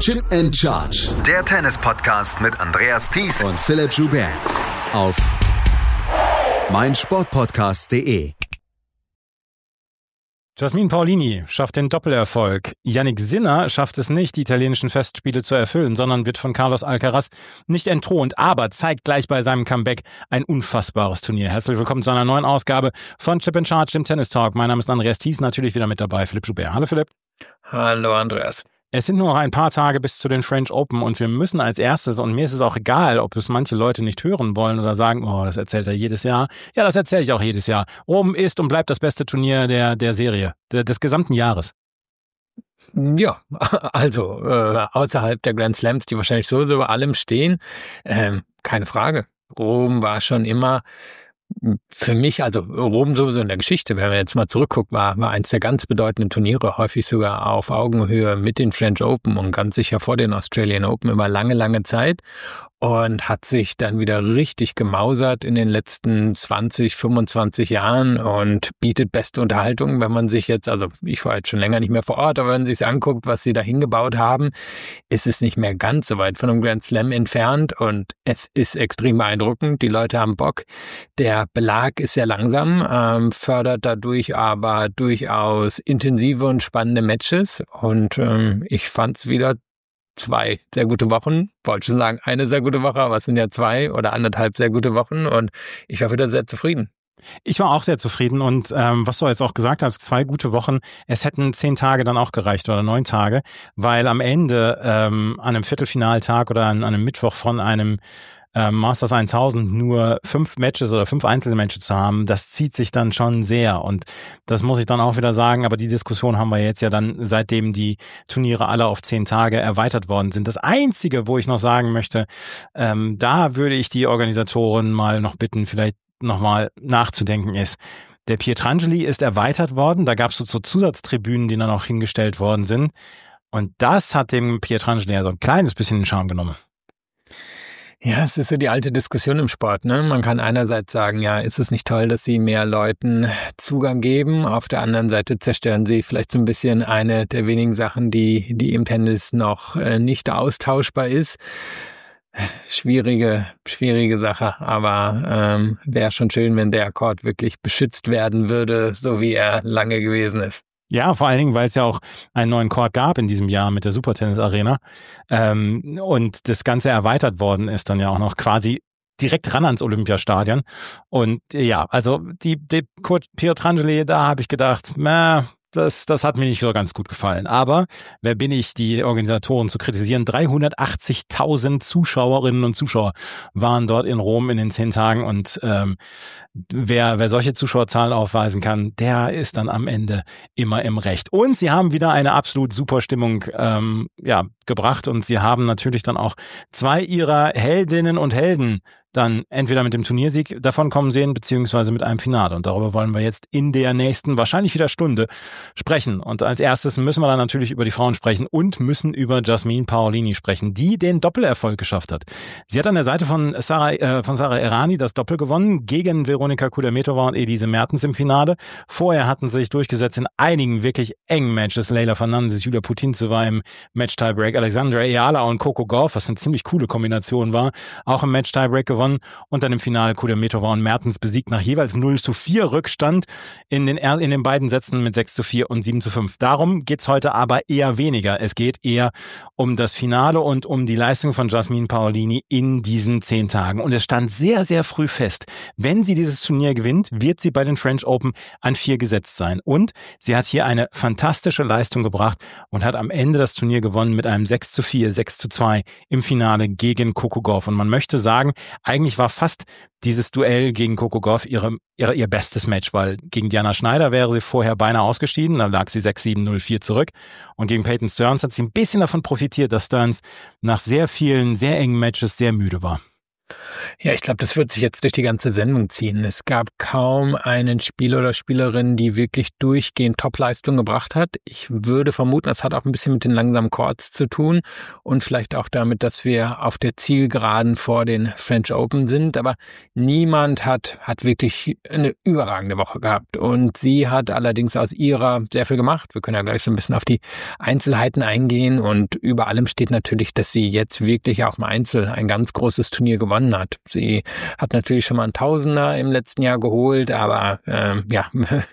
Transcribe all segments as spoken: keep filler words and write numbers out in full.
Chip and Charge. Der Tennis-Podcast mit Andreas Thies und Philipp Joubert. Auf meinsportpodcast punkt de. Jasmine Paolini schafft den Doppelerfolg. Jannik Sinner schafft es nicht, die italienischen Festspiele zu erfüllen, sondern wird von Carlos Alcaraz nicht entthront, aber zeigt gleich bei seinem Comeback ein unfassbares Turnier. Herzlich willkommen zu einer neuen Ausgabe von Chip and Charge, dem Tennis Talk. Mein Name ist Andreas Thies, natürlich wieder mit dabei, Philipp Joubert. Hallo Philipp. Hallo Andreas. Es sind nur noch ein paar Tage bis zu den French Open und wir müssen als erstes, und mir ist es auch egal, ob es manche Leute nicht hören wollen oder sagen, oh, das erzählt er jedes Jahr. Ja, das erzähle ich auch jedes Jahr. Rom ist und bleibt das beste Turnier der, der Serie, der, des gesamten Jahres. Ja, also äh, außerhalb der Grand Slams, die wahrscheinlich sowieso über allem stehen, ähm, keine Frage. Rom war schon immer für mich, also Rom sowieso in der Geschichte, wenn man jetzt mal zurückguckt, war, war eins der ganz bedeutenden Turniere, häufig sogar auf Augenhöhe mit den French Open und ganz sicher vor den Australian Open über lange, lange Zeit und hat sich dann wieder richtig gemausert in den letzten zwanzig, fünfundzwanzig Jahren und bietet beste Unterhaltung, wenn man sich jetzt, also ich war jetzt schon länger nicht mehr vor Ort, aber wenn man sich anguckt, was sie da hingebaut haben, ist es nicht mehr ganz so weit von einem Grand Slam entfernt und es ist extrem beeindruckend, die Leute haben Bock. Der Belag ist sehr langsam, ähm, fördert dadurch aber durchaus intensive und spannende Matches und ähm, ich fand es wieder zwei sehr gute Wochen, wollte schon sagen eine sehr gute Woche, aber es sind ja zwei oder anderthalb sehr gute Wochen und ich war wieder sehr zufrieden. Ich war auch sehr zufrieden und ähm, was du jetzt auch gesagt hast, zwei gute Wochen, es hätten zehn Tage dann auch gereicht oder neun Tage, weil am Ende ähm, an einem Viertelfinaltag oder an, an einem Mittwoch von einem ähm, Masters tausend nur fünf Matches oder fünf Einzelmatches zu haben, das zieht sich dann schon sehr und das muss ich dann auch wieder sagen, aber die Diskussion haben wir jetzt ja dann, seitdem die Turniere alle auf zehn Tage erweitert worden sind. Das Einzige, wo ich noch sagen möchte, ähm, da würde ich die Organisatoren mal noch bitten, vielleicht nochmal nachzudenken ist. Der Pietrangeli ist erweitert worden, da gab es so, so Zusatztribünen, die dann auch hingestellt worden sind und das hat dem Pietrangeli ja so ein kleines bisschen den Charme genommen. Ja, es ist so die alte Diskussion im Sport, ne? Man kann einerseits sagen, ja, ist es nicht toll, dass sie mehr Leuten Zugang geben? Auf der anderen Seite zerstören sie vielleicht so ein bisschen eine der wenigen Sachen, die, die im Tennis noch äh, nicht austauschbar ist. Schwierige, schwierige Sache, aber ähm, wäre schon schön, wenn der Court wirklich beschützt werden würde, so wie er lange gewesen ist. Ja, vor allen Dingen, weil es ja auch einen neuen Court gab in diesem Jahr mit der Supertennis Arena ähm, und das Ganze erweitert worden ist dann ja auch noch quasi direkt ran ans Olympiastadion und ja, also die, die Court Pietrangeli, da habe ich gedacht, na, Das, das hat mir nicht so ganz gut gefallen. Aber wer bin ich, die Organisatoren zu kritisieren? dreihundertachtzigtausend Zuschauerinnen und Zuschauer waren dort in Rom in den zehn Tagen. Und ähm, wer, wer solche Zuschauerzahlen aufweisen kann, der ist dann am Ende immer im Recht. Und sie haben wieder eine absolut super Stimmung ähm, ja, gebracht. Und sie haben natürlich dann auch zwei ihrer Heldinnen und Helden dann entweder mit dem Turniersieg davonkommen sehen, beziehungsweise mit einem Finale. Und darüber wollen wir jetzt in der nächsten, wahrscheinlich wieder Stunde, sprechen. Und als erstes müssen wir dann natürlich über die Frauen sprechen und müssen über Jasmine Paolini sprechen, die den Doppelerfolg geschafft hat. Sie hat an der Seite von Sarah, äh, von Sara Errani das Doppel gewonnen, gegen Veronika Kudermetova und Elise Mertens im Finale. Vorher hatten sie sich durchgesetzt in einigen wirklich engen Matches. Leylah Fernandez, Julia Putintseva im Match-Tiebreak, Alexandra Ayala und Coco Gauff, was eine ziemlich coole Kombination war, auch im Match-Tiebreak gewonnen. Und dann im Finale Kudermetova und Mertens besiegt nach jeweils null zu vier Rückstand in den, in den beiden Sätzen mit sechs zu vier und sieben zu fünf. Darum geht's heute aber eher weniger. Es geht eher um das Finale und um die Leistung von Jasmine Paolini in diesen zehn Tagen. Und es stand sehr, sehr früh fest, wenn sie dieses Turnier gewinnt, wird sie bei den French Open an vier gesetzt sein. Und sie hat hier eine fantastische Leistung gebracht und hat am Ende das Turnier gewonnen mit einem sechs zu vier, sechs zu zwei im Finale gegen Coco Gauff. Und man möchte sagen, eigentlich war fast dieses Duell gegen Coco Gauff ihre, ihre, ihr bestes Match, weil gegen Diana Schneider wäre sie vorher beinahe ausgeschieden, da lag sie sechs sieben null vier zurück und gegen Peyton Stearns hat sie ein bisschen davon profitiert, dass Stearns nach sehr vielen, sehr engen Matches sehr müde war. Ja, ich glaube, das wird sich jetzt durch die ganze Sendung ziehen. Es gab kaum einen Spieler oder Spielerin, die wirklich durchgehend Topleistung gebracht hat. Ich würde vermuten, das hat auch ein bisschen mit den langsamen Courts zu tun und vielleicht auch damit, dass wir auf der Zielgeraden vor den French Open sind. Aber niemand hat, hat wirklich eine überragende Woche gehabt. Und sie hat allerdings aus ihrer sehr viel gemacht. Wir können ja gleich so ein bisschen auf die Einzelheiten eingehen. Und über allem steht natürlich, dass sie jetzt wirklich auch im Einzel ein ganz großes Turnier gewonnen hat. Sie hat natürlich schon mal einen Tausender im letzten Jahr geholt, aber ähm, ja,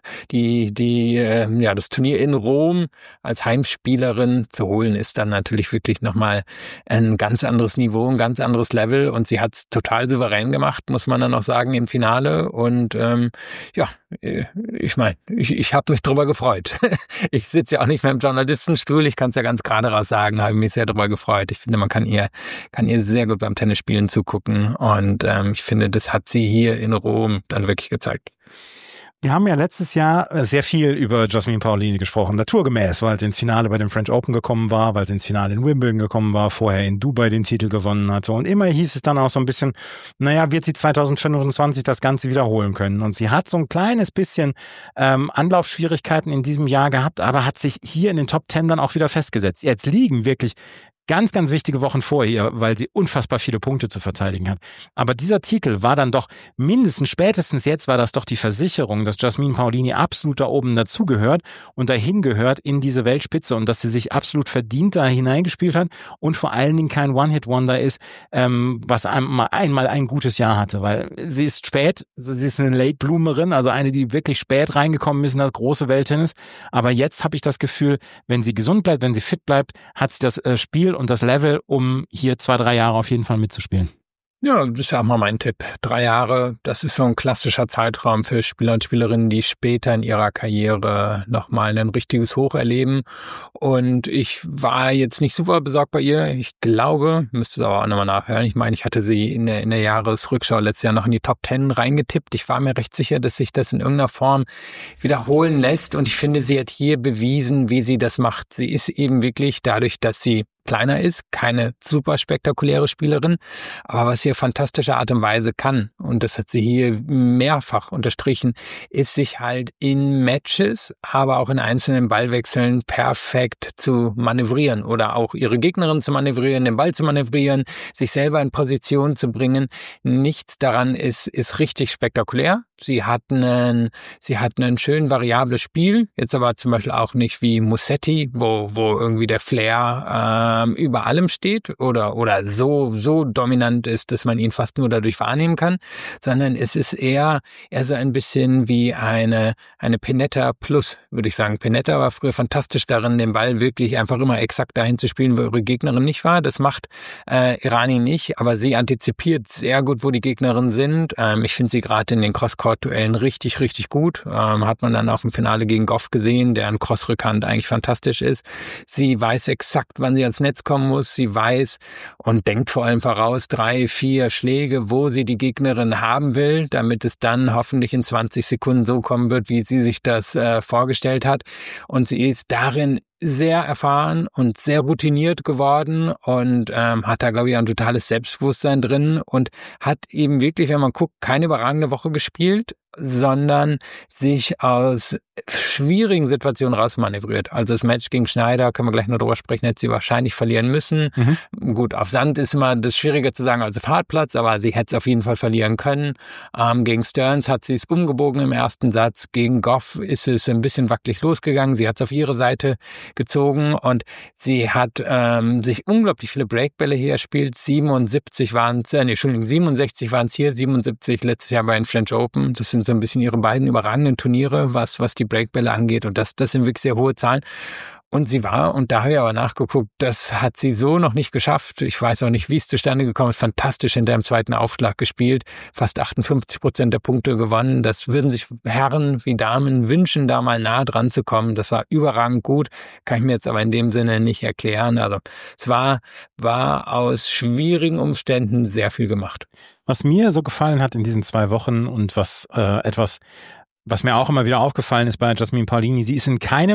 die die äh, ja das Turnier in Rom als Heimspielerin zu holen ist dann natürlich wirklich nochmal ein ganz anderes Niveau, ein ganz anderes Level und sie hat es total souverän gemacht, muss man dann noch sagen im Finale und ähm, ja, ich meine, ich, ich habe mich drüber gefreut. Ich sitze ja auch nicht mehr im Journalistenstuhl, ich kann es ja ganz gerade raus sagen, habe mich sehr drüber gefreut. Ich finde, man kann ihr kann ihr sehr gut beim Tennisspielen zugucken und ähm, ich finde, das hat sie hier in Rom dann wirklich gezeigt. Wir haben ja letztes Jahr sehr viel über Jasmine Paolini gesprochen, naturgemäß, weil sie ins Finale bei dem French Open gekommen war, weil sie ins Finale in Wimbledon gekommen war, vorher in Dubai den Titel gewonnen hatte. Und immer hieß es dann auch so ein bisschen, naja, wird sie zwanzig fünfundzwanzig das Ganze wiederholen können. Und sie hat so ein kleines bisschen ähm, Anlaufschwierigkeiten in diesem Jahr gehabt, aber hat sich hier in den Top Ten dann auch wieder festgesetzt. Jetzt liegen wirklich ganz, ganz wichtige Wochen vor ihr, weil sie unfassbar viele Punkte zu verteidigen hat. Aber dieser Titel war dann doch mindestens, spätestens jetzt war das doch die Versicherung, dass Jasmine Paolini absolut da oben dazugehört und dahin gehört in diese Weltspitze und dass sie sich absolut verdient da hineingespielt hat und vor allen Dingen kein One-Hit-Wonder ist, ähm, was einmal, einmal ein gutes Jahr hatte, weil sie ist spät, sie ist eine Late-Bloomerin, also eine, die wirklich spät reingekommen ist in das große Welttennis. Aber jetzt habe ich das Gefühl, wenn sie gesund bleibt, wenn sie fit bleibt, hat sie das äh, Spiel und das Level, um hier zwei, drei Jahre auf jeden Fall mitzuspielen. Ja, das ist ja auch mal mein Tipp. Drei Jahre, das ist so ein klassischer Zeitraum für Spieler und Spielerinnen, die später in ihrer Karriere nochmal ein richtiges Hoch erleben. Und ich war jetzt nicht super besorgt bei ihr. Ich glaube, müsste es aber auch nochmal nachhören. Ich meine, ich hatte sie in der, in der Jahresrückschau letztes Jahr noch in die Top Ten reingetippt. Ich war mir recht sicher, dass sich das in irgendeiner Form wiederholen lässt. Und ich finde, sie hat hier bewiesen, wie sie das macht. Sie ist eben wirklich dadurch, dass sie kleiner ist, keine super spektakuläre Spielerin, aber was sie auf fantastische Art und Weise kann, und das hat sie hier mehrfach unterstrichen, ist sich halt in Matches, aber auch in einzelnen Ballwechseln perfekt zu manövrieren oder auch ihre Gegnerin zu manövrieren, den Ball zu manövrieren, sich selber in Position zu bringen. Nichts daran ist, ist richtig spektakulär. Sie hat einen, sie hat einen schön variables Spiel, jetzt aber zum Beispiel auch nicht wie Musetti, wo, wo irgendwie der Flair ähm, über allem steht oder, oder so, so dominant ist, dass man ihn fast nur dadurch wahrnehmen kann, sondern es ist eher, eher so ein bisschen wie eine, eine Pennetta Plus, würde ich sagen. Pennetta war früher fantastisch darin, den Ball wirklich einfach immer exakt dahin zu spielen, wo ihre Gegnerin nicht war. Das macht äh, Errani nicht, aber sie antizipiert sehr gut, wo die Gegnerinnen sind. Ähm, ich finde sie gerade in den Cross-Court-Duellen richtig, richtig gut. Ähm, hat man dann auch im Finale gegen Goff gesehen, der ein Cross-Rückhand eigentlich fantastisch ist. Sie weiß exakt, wann sie ans Netz kommen muss. Sie weiß und denkt vor allem voraus drei, vier Schläge, wo sie die Gegnerin haben will, damit es dann hoffentlich in zwanzig Sekunden so kommen wird, wie sie sich das äh, vorgestellt hat. Und sie ist darin sehr erfahren und sehr routiniert geworden und ähm, hat da, glaube ich, ein totales Selbstbewusstsein drin und hat eben wirklich, wenn man guckt, keine überragende Woche gespielt, sondern sich aus schwierigen Situationen rausmanövriert. Also das Match gegen Schneider, können wir gleich noch drüber sprechen, hätte sie wahrscheinlich verlieren müssen. Mhm. Gut, auf Sand ist immer das schwieriger zu sagen als auf Hartplatz, aber sie hätte es auf jeden Fall verlieren können. Ähm, gegen Stearns hat sie es umgebogen im ersten Satz. Gegen Goff ist es ein bisschen wackelig losgegangen. Sie hat es auf ihre Seite gezogen und sie hat ähm, sich unglaublich viele Breakbälle hier erspielt. siebenundsiebzig waren es, äh, nee, Entschuldigung, siebenundsechzig waren es hier, siebenundsiebzig letztes Jahr bei den French Open. Das sind so ein bisschen ihre beiden überragenden Turniere, was, was die Breakbälle angeht. Und das, das sind wirklich sehr hohe Zahlen. Und sie war, und da habe ich aber nachgeguckt, das hat sie so noch nicht geschafft. Ich weiß auch nicht, wie es zustande gekommen ist. Fantastisch hinter dem zweiten Aufschlag gespielt. Fast achtundfünfzig Prozent der Punkte gewonnen. Das würden sich Herren wie Damen wünschen, da mal nah dran zu kommen. Das war überragend gut. Kann ich mir jetzt aber in dem Sinne nicht erklären. Also es war, war aus schwierigen Umständen sehr viel gemacht. Was mir so gefallen hat in diesen zwei Wochen und was äh, etwas, was mir auch immer wieder aufgefallen ist bei Jasmine Paolini, sie ist in keinem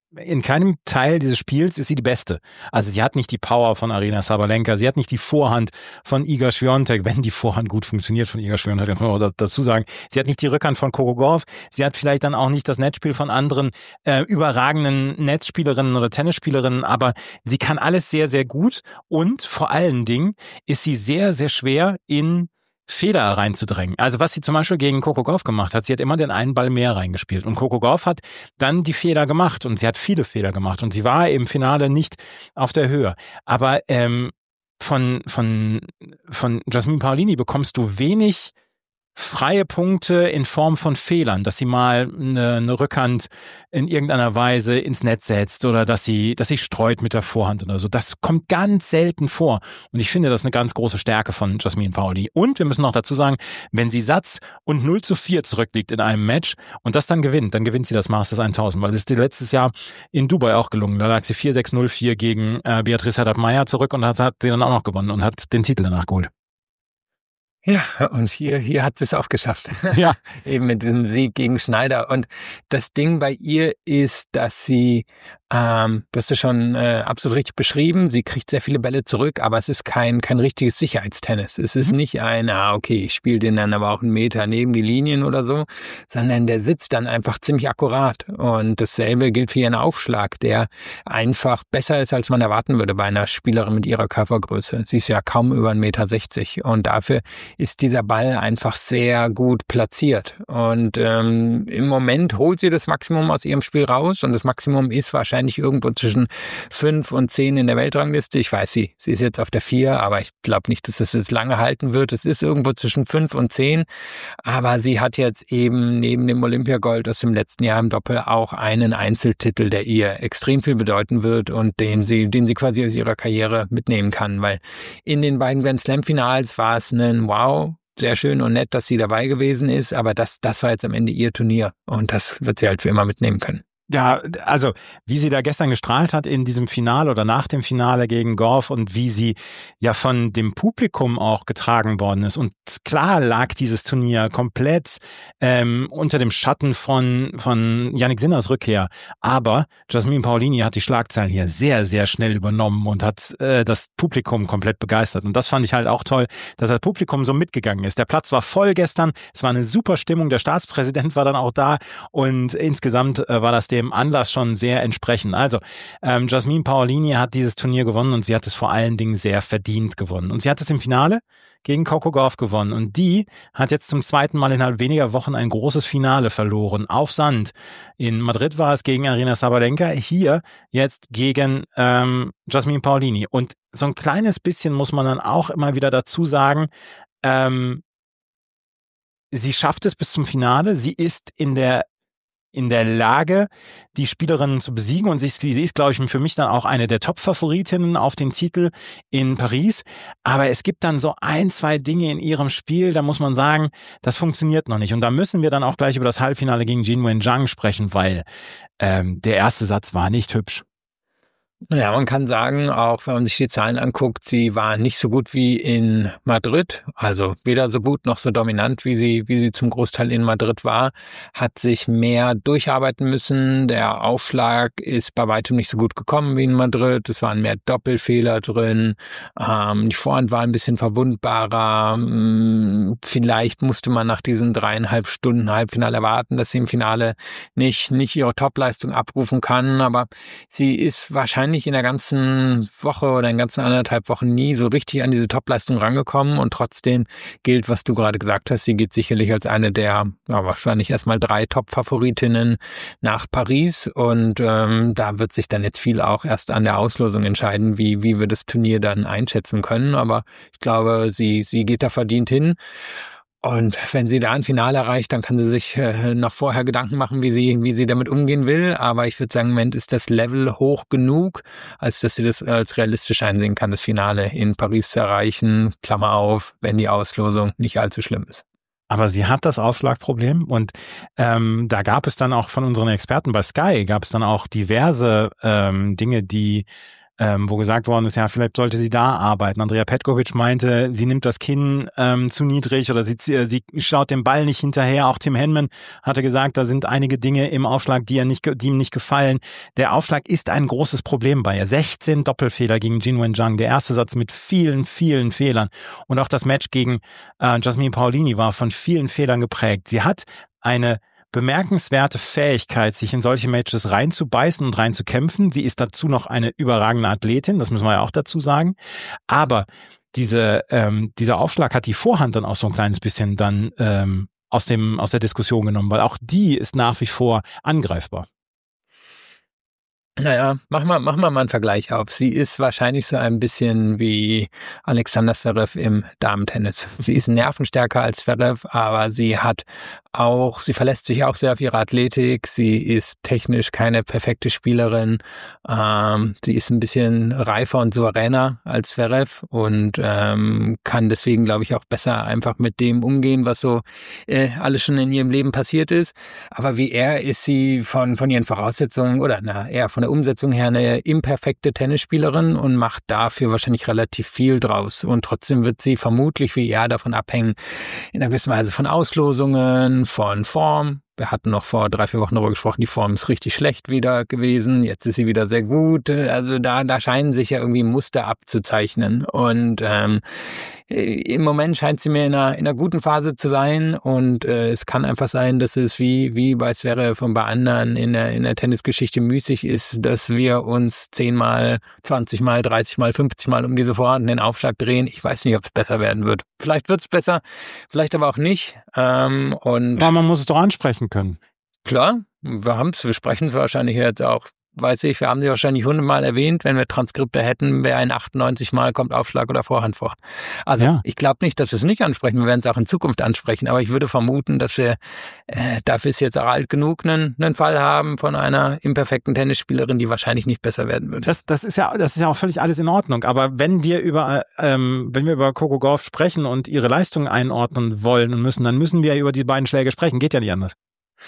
in keinem Teil dieses Spiels ist sie die Beste. Also sie hat nicht die Power von Aryna Sabalenka, sie hat nicht die Vorhand von Iga Swiatek, wenn die Vorhand gut funktioniert von Iga Swiatek, kann man auch dazu sagen. Sie hat nicht die Rückhand von Coco Gauff, sie hat vielleicht dann auch nicht das Netzspiel von anderen äh, überragenden Netzspielerinnen oder Tennisspielerinnen, aber sie kann alles sehr, sehr gut und vor allen Dingen ist sie sehr, sehr schwer in Fehler reinzudrängen. Also was sie zum Beispiel gegen Coco Gauff gemacht hat, sie hat immer den einen Ball mehr reingespielt und Coco Gauff hat dann die Fehler gemacht und sie hat viele Fehler gemacht und sie war im Finale nicht auf der Höhe. Aber ähm, von von von Jasmine Paolini bekommst du wenig freie Punkte in Form von Fehlern, dass sie mal eine, eine Rückhand in irgendeiner Weise ins Netz setzt oder dass sie, dass sie streut mit der Vorhand oder so. Das kommt ganz selten vor. Und ich finde, das ist eine ganz große Stärke von Jasmine Paolini. Und wir müssen noch dazu sagen, wenn sie Satz und null zu vier zurückliegt in einem Match und das dann gewinnt, dann gewinnt sie das Masters tausend, weil das ist dir letztes Jahr in Dubai auch gelungen. Da lag sie vier sechs null vier gegen äh, Beatrice Haddad-Maia zurück und hat, hat sie dann auch noch gewonnen und hat den Titel danach geholt. Ja, und hier, hier hat sie es auch geschafft. Ja. Eben mit dem Sieg gegen Schneider. Und das Ding bei ihr ist, dass sie, ähm, du hast es schon äh, absolut richtig beschrieben, sie kriegt sehr viele Bälle zurück, aber es ist kein kein richtiges Sicherheitstennis. Es ist nicht ein, ah, okay, ich spiele den dann aber auch einen Meter neben die Linien oder so, sondern der sitzt dann einfach ziemlich akkurat. Und dasselbe gilt für ihren Aufschlag, der einfach besser ist, als man erwarten würde bei einer Spielerin mit ihrer Körpergröße. Sie ist ja kaum über einen Meter sechzig und dafür ist dieser Ball einfach sehr gut platziert. Und ähm, im Moment holt sie das Maximum aus ihrem Spiel raus und das Maximum ist wahrscheinlich irgendwo zwischen fünf und zehn in der Weltrangliste. Ich weiß sie, sie ist jetzt auf der vier, aber ich glaube nicht, dass das jetzt lange halten wird. Es ist irgendwo zwischen fünf und zehn, aber sie hat jetzt eben neben dem Olympiagold aus dem letzten Jahr im Doppel auch einen Einzeltitel, der ihr extrem viel bedeuten wird und den sie, den sie quasi aus ihrer Karriere mitnehmen kann, weil in den beiden Grand Slam Finals war es ein Wow, sehr schön und nett, dass sie dabei gewesen ist, aber das, das war jetzt am Ende ihr Turnier und das wird sie halt für immer mitnehmen können. Ja, also wie sie da gestern gestrahlt hat in diesem Finale oder nach dem Finale gegen Gauff und wie sie ja von dem Publikum auch getragen worden ist. Und klar lag dieses Turnier komplett ähm, unter dem Schatten von von Jannik Sinners Rückkehr. Aber Jasmine Paolini hat die Schlagzeilen hier sehr, sehr schnell übernommen und hat äh, das Publikum komplett begeistert. Und das fand ich halt auch toll, dass das Publikum so mitgegangen ist. Der Platz war voll gestern, es war eine super Stimmung, der Staatspräsident war dann auch da und insgesamt äh, war das dem Anlass schon sehr entsprechend. Also ähm, Jasmine Paolini hat dieses Turnier gewonnen und sie hat es vor allen Dingen sehr verdient gewonnen. Und sie hat es im Finale gegen Coco Gauff gewonnen. Und die hat jetzt zum zweiten Mal innerhalb weniger Wochen ein großes Finale verloren. Auf Sand. In Madrid war es gegen Aryna Sabalenka. Hier jetzt gegen ähm, Jasmine Paolini. Und so ein kleines bisschen muss man dann auch immer wieder dazu sagen, ähm, sie schafft es bis zum Finale. Sie ist in der in der Lage, die Spielerinnen zu besiegen. Und sie ist, sie ist, glaube ich, für mich dann auch eine der Top-Favoritinnen auf den Titel in Paris. Aber es gibt dann so ein, zwei Dinge in ihrem Spiel, da muss man sagen, das funktioniert noch nicht. Und da müssen wir dann auch gleich über das Halbfinale gegen Jinwen Zhang sprechen, weil ähm, der erste Satz war nicht hübsch. Naja, man kann sagen, auch wenn man sich die Zahlen anguckt, sie war nicht so gut wie in Madrid, also weder so gut noch so dominant, wie sie wie sie zum Großteil in Madrid war, hat sich mehr durcharbeiten müssen. Der Aufschlag ist bei weitem nicht so gut gekommen wie in Madrid. Es waren mehr Doppelfehler drin. Ähm, die Vorhand war ein bisschen verwundbarer. Vielleicht musste man nach diesen dreieinhalb Stunden Halbfinale erwarten, dass sie im Finale nicht nicht ihre Topleistung abrufen kann, aber sie ist wahrscheinlich in der ganzen Woche oder in den ganzen anderthalb Wochen nie so richtig an diese Topleistung rangekommen und trotzdem gilt, was du gerade gesagt hast, sie geht sicherlich als eine der, ja, wahrscheinlich erstmal drei Top-Favoritinnen nach Paris und ähm, da wird sich dann jetzt viel auch erst an der Auslosung entscheiden, wie wie wir das Turnier dann einschätzen können, aber ich glaube, sie sie geht da verdient hin. Und wenn sie da ein Finale erreicht, dann kann sie sich äh, noch vorher Gedanken machen, wie sie wie sie damit umgehen will. Aber ich würde sagen, im Moment ist das Level hoch genug, als dass sie das als realistisch einsehen kann, das Finale in Paris zu erreichen. Klammer auf, wenn die Auslosung nicht allzu schlimm ist. Aber sie hat das Aufschlagproblem und ähm, da gab es dann auch von unseren Experten bei Sky, gab es dann auch diverse ähm, Dinge, die ähm, wo gesagt worden ist, ja, vielleicht sollte sie da arbeiten. Andrea Petkovic meinte, sie nimmt das Kinn ähm, zu niedrig oder sie, sie schaut dem Ball nicht hinterher. Auch Tim Henman hatte gesagt, da sind einige Dinge im Aufschlag, die, er nicht, die ihm nicht gefallen. Der Aufschlag ist ein großes Problem bei ihr. sechzehn Doppelfehler gegen Jinwen Zhang. Der erste Satz mit vielen, vielen Fehlern. Und auch das Match gegen äh, Jasmine Paolini war von vielen Fehlern geprägt. Sie hat eine bemerkenswerte Fähigkeit, sich in solche Matches reinzubeißen und reinzukämpfen. Sie ist dazu noch eine überragende Athletin, das müssen wir ja auch dazu sagen. Aber diese, ähm, dieser Aufschlag hat die Vorhand dann auch so ein kleines bisschen dann ähm, aus dem aus der Diskussion genommen, weil auch die ist nach wie vor angreifbar. Naja, machen wir, machen wir mal einen Vergleich auf. Sie ist wahrscheinlich so ein bisschen wie Alexander Zverev im Damentennis. Sie ist nervenstärker als Zverev, aber sie hat auch, sie verlässt sich auch sehr auf ihre Athletik. Sie ist technisch keine perfekte Spielerin. Ähm, sie ist ein bisschen reifer und souveräner als Zverev und ähm, kann deswegen, glaube ich, auch besser einfach mit dem umgehen, was so äh, alles schon in ihrem Leben passiert ist. Aber wie er ist sie von, von ihren Voraussetzungen oder na, eher von der Umsetzung her eine imperfekte Tennisspielerin und macht dafür wahrscheinlich relativ viel draus. Und trotzdem wird sie vermutlich wie er davon abhängen, in einer gewissen Weise von Auslosungen, von Form. Wir hatten noch vor drei, vier Wochen darüber gesprochen, die Form ist richtig schlecht wieder gewesen. Jetzt ist sie wieder sehr gut. Also da, da scheinen sich ja irgendwie Muster abzuzeichnen. Und ähm, im Moment scheint sie mir in einer, in einer guten Phase zu sein. Und äh, es kann einfach sein, dass es wie, wie bei Zverev und bei anderen in der, in der Tennisgeschichte müßig ist, dass wir uns zehnmal, zwanzigmal, dreißigmal, fünfzigmal um diese vorhandenen Aufschlag drehen. Ich weiß nicht, ob es besser werden wird. Vielleicht wird es besser, vielleicht aber auch nicht. Ähm, und Aber man muss es doch ansprechen können. Klar, wir haben es, wir sprechen es wahrscheinlich jetzt auch, weiß ich, wir haben sie wahrscheinlich hundertmal erwähnt, wenn wir Transkripte hätten, wäre ein achtundneunzig Mal kommt Aufschlag oder Vorhand vor. Also ja. Ich glaube nicht, dass wir es nicht ansprechen, wir werden es auch in Zukunft ansprechen, aber ich würde vermuten, dass wir, äh, dafür ist jetzt auch alt genug, einen, einen Fall haben von einer imperfekten Tennisspielerin, die wahrscheinlich nicht besser werden wird. Das, das ist ja, das ist ja auch völlig alles in Ordnung, aber wenn wir über, ähm, wenn wir über Coco Gauff sprechen und ihre Leistungen einordnen wollen und müssen, dann müssen wir über die beiden Schläge sprechen, geht ja nicht anders.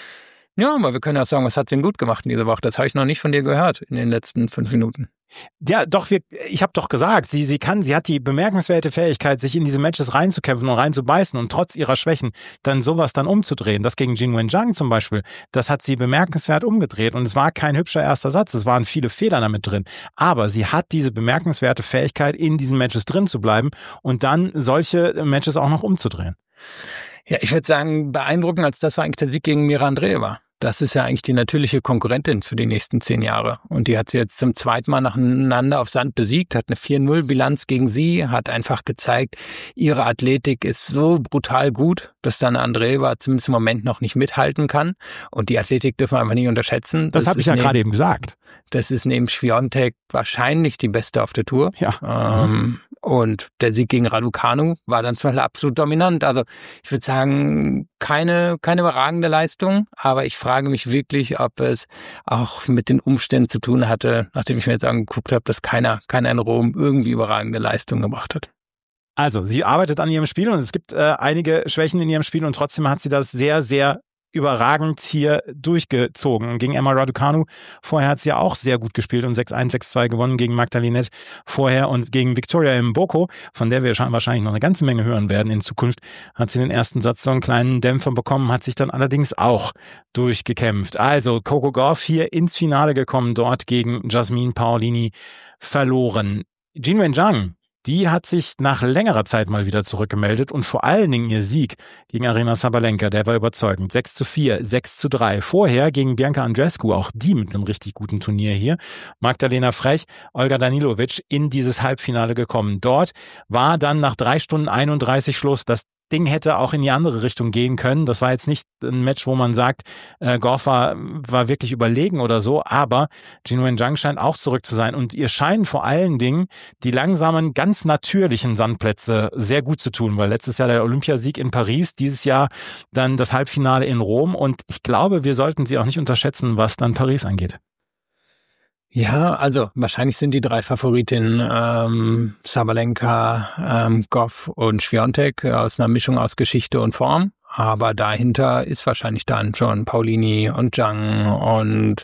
Ja, aber wir können ja sagen, was hat sie denn gut gemacht in dieser Woche? Das habe ich noch nicht von dir gehört in den letzten fünf Minuten. Ja, doch, wir, ich habe doch gesagt, sie, sie kann, sie hat die bemerkenswerte Fähigkeit, sich in diese Matches reinzukämpfen und reinzubeißen und trotz ihrer Schwächen dann sowas dann umzudrehen. Das gegen Jinwen Zhang zum Beispiel, das hat sie bemerkenswert umgedreht und es war kein hübscher erster Satz, es waren viele Fehler damit drin. Aber sie hat diese bemerkenswerte Fähigkeit, in diesen Matches drin zu bleiben und dann solche Matches auch noch umzudrehen. Ja, ich würde sagen, beeindruckend als das war eigentlich der Sieg gegen Mira Andreeva. Das ist ja eigentlich die natürliche Konkurrentin für die nächsten zehn Jahre. Und die hat sie jetzt zum zweiten Mal nacheinander auf Sand besiegt, hat eine vier null Bilanz gegen sie, hat einfach gezeigt, ihre Athletik ist so brutal gut, dass dann Andreeva zumindest im Moment noch nicht mithalten kann. Und die Athletik dürfen wir einfach nicht unterschätzen. Das, das habe ich ja gerade eben gesagt. Das ist neben Swiatek wahrscheinlich die beste auf der Tour. Ja. Ähm, und der Sieg gegen Raducanu war dann zum Beispiel absolut dominant. Also ich würde sagen, keine, keine überragende Leistung, aber ich frage mich wirklich, ob es auch mit den Umständen zu tun hatte, nachdem ich mir jetzt angeguckt habe, dass keiner, keiner in Rom irgendwie überragende Leistung gebracht hat. Also, sie arbeitet an ihrem Spiel und es gibt äh, einige Schwächen in ihrem Spiel und trotzdem hat sie das sehr, sehr überragend hier durchgezogen. Gegen Emma Raducanu vorher hat sie ja auch sehr gut gespielt und sechs eins, sechs zwei gewonnen gegen Magdalena vorher und gegen Victoria Mboko, von der wir wahrscheinlich noch eine ganze Menge hören werden in Zukunft, hat sie den ersten Satz so einen kleinen Dämpfer bekommen, hat sich dann allerdings auch durchgekämpft. Also Coco Gauff hier ins Finale gekommen, dort gegen Jasmine Paolini verloren. Jinwen Zhang, die hat sich nach längerer Zeit mal wieder zurückgemeldet und vor allen Dingen ihr Sieg gegen Aryna Sabalenka, der war überzeugend. sechs zu vier, sechs zu drei. Vorher gegen Bianca Andreescu, auch die mit einem richtig guten Turnier hier. Magdalena Frech, Olga Danilovic in dieses Halbfinale gekommen. Dort war dann nach drei Stunden einunddreißig Schluss. Das Ding hätte auch in die andere Richtung gehen können. Das war jetzt nicht ein Match, wo man sagt, äh, Gauff war, war wirklich überlegen oder so, aber Jinwen Zhang scheint auch zurück zu sein und ihr scheinen vor allen Dingen die langsamen, ganz natürlichen Sandplätze sehr gut zu tun, weil letztes Jahr der Olympiasieg in Paris, dieses Jahr dann das Halbfinale in Rom und ich glaube, wir sollten sie auch nicht unterschätzen, was dann Paris angeht. Ja, also wahrscheinlich sind die drei Favoritinnen ähm, Sabalenka, ähm, Gauff und Swiatek aus einer Mischung aus Geschichte und Form. Aber dahinter ist wahrscheinlich dann schon Paolini und Zhang und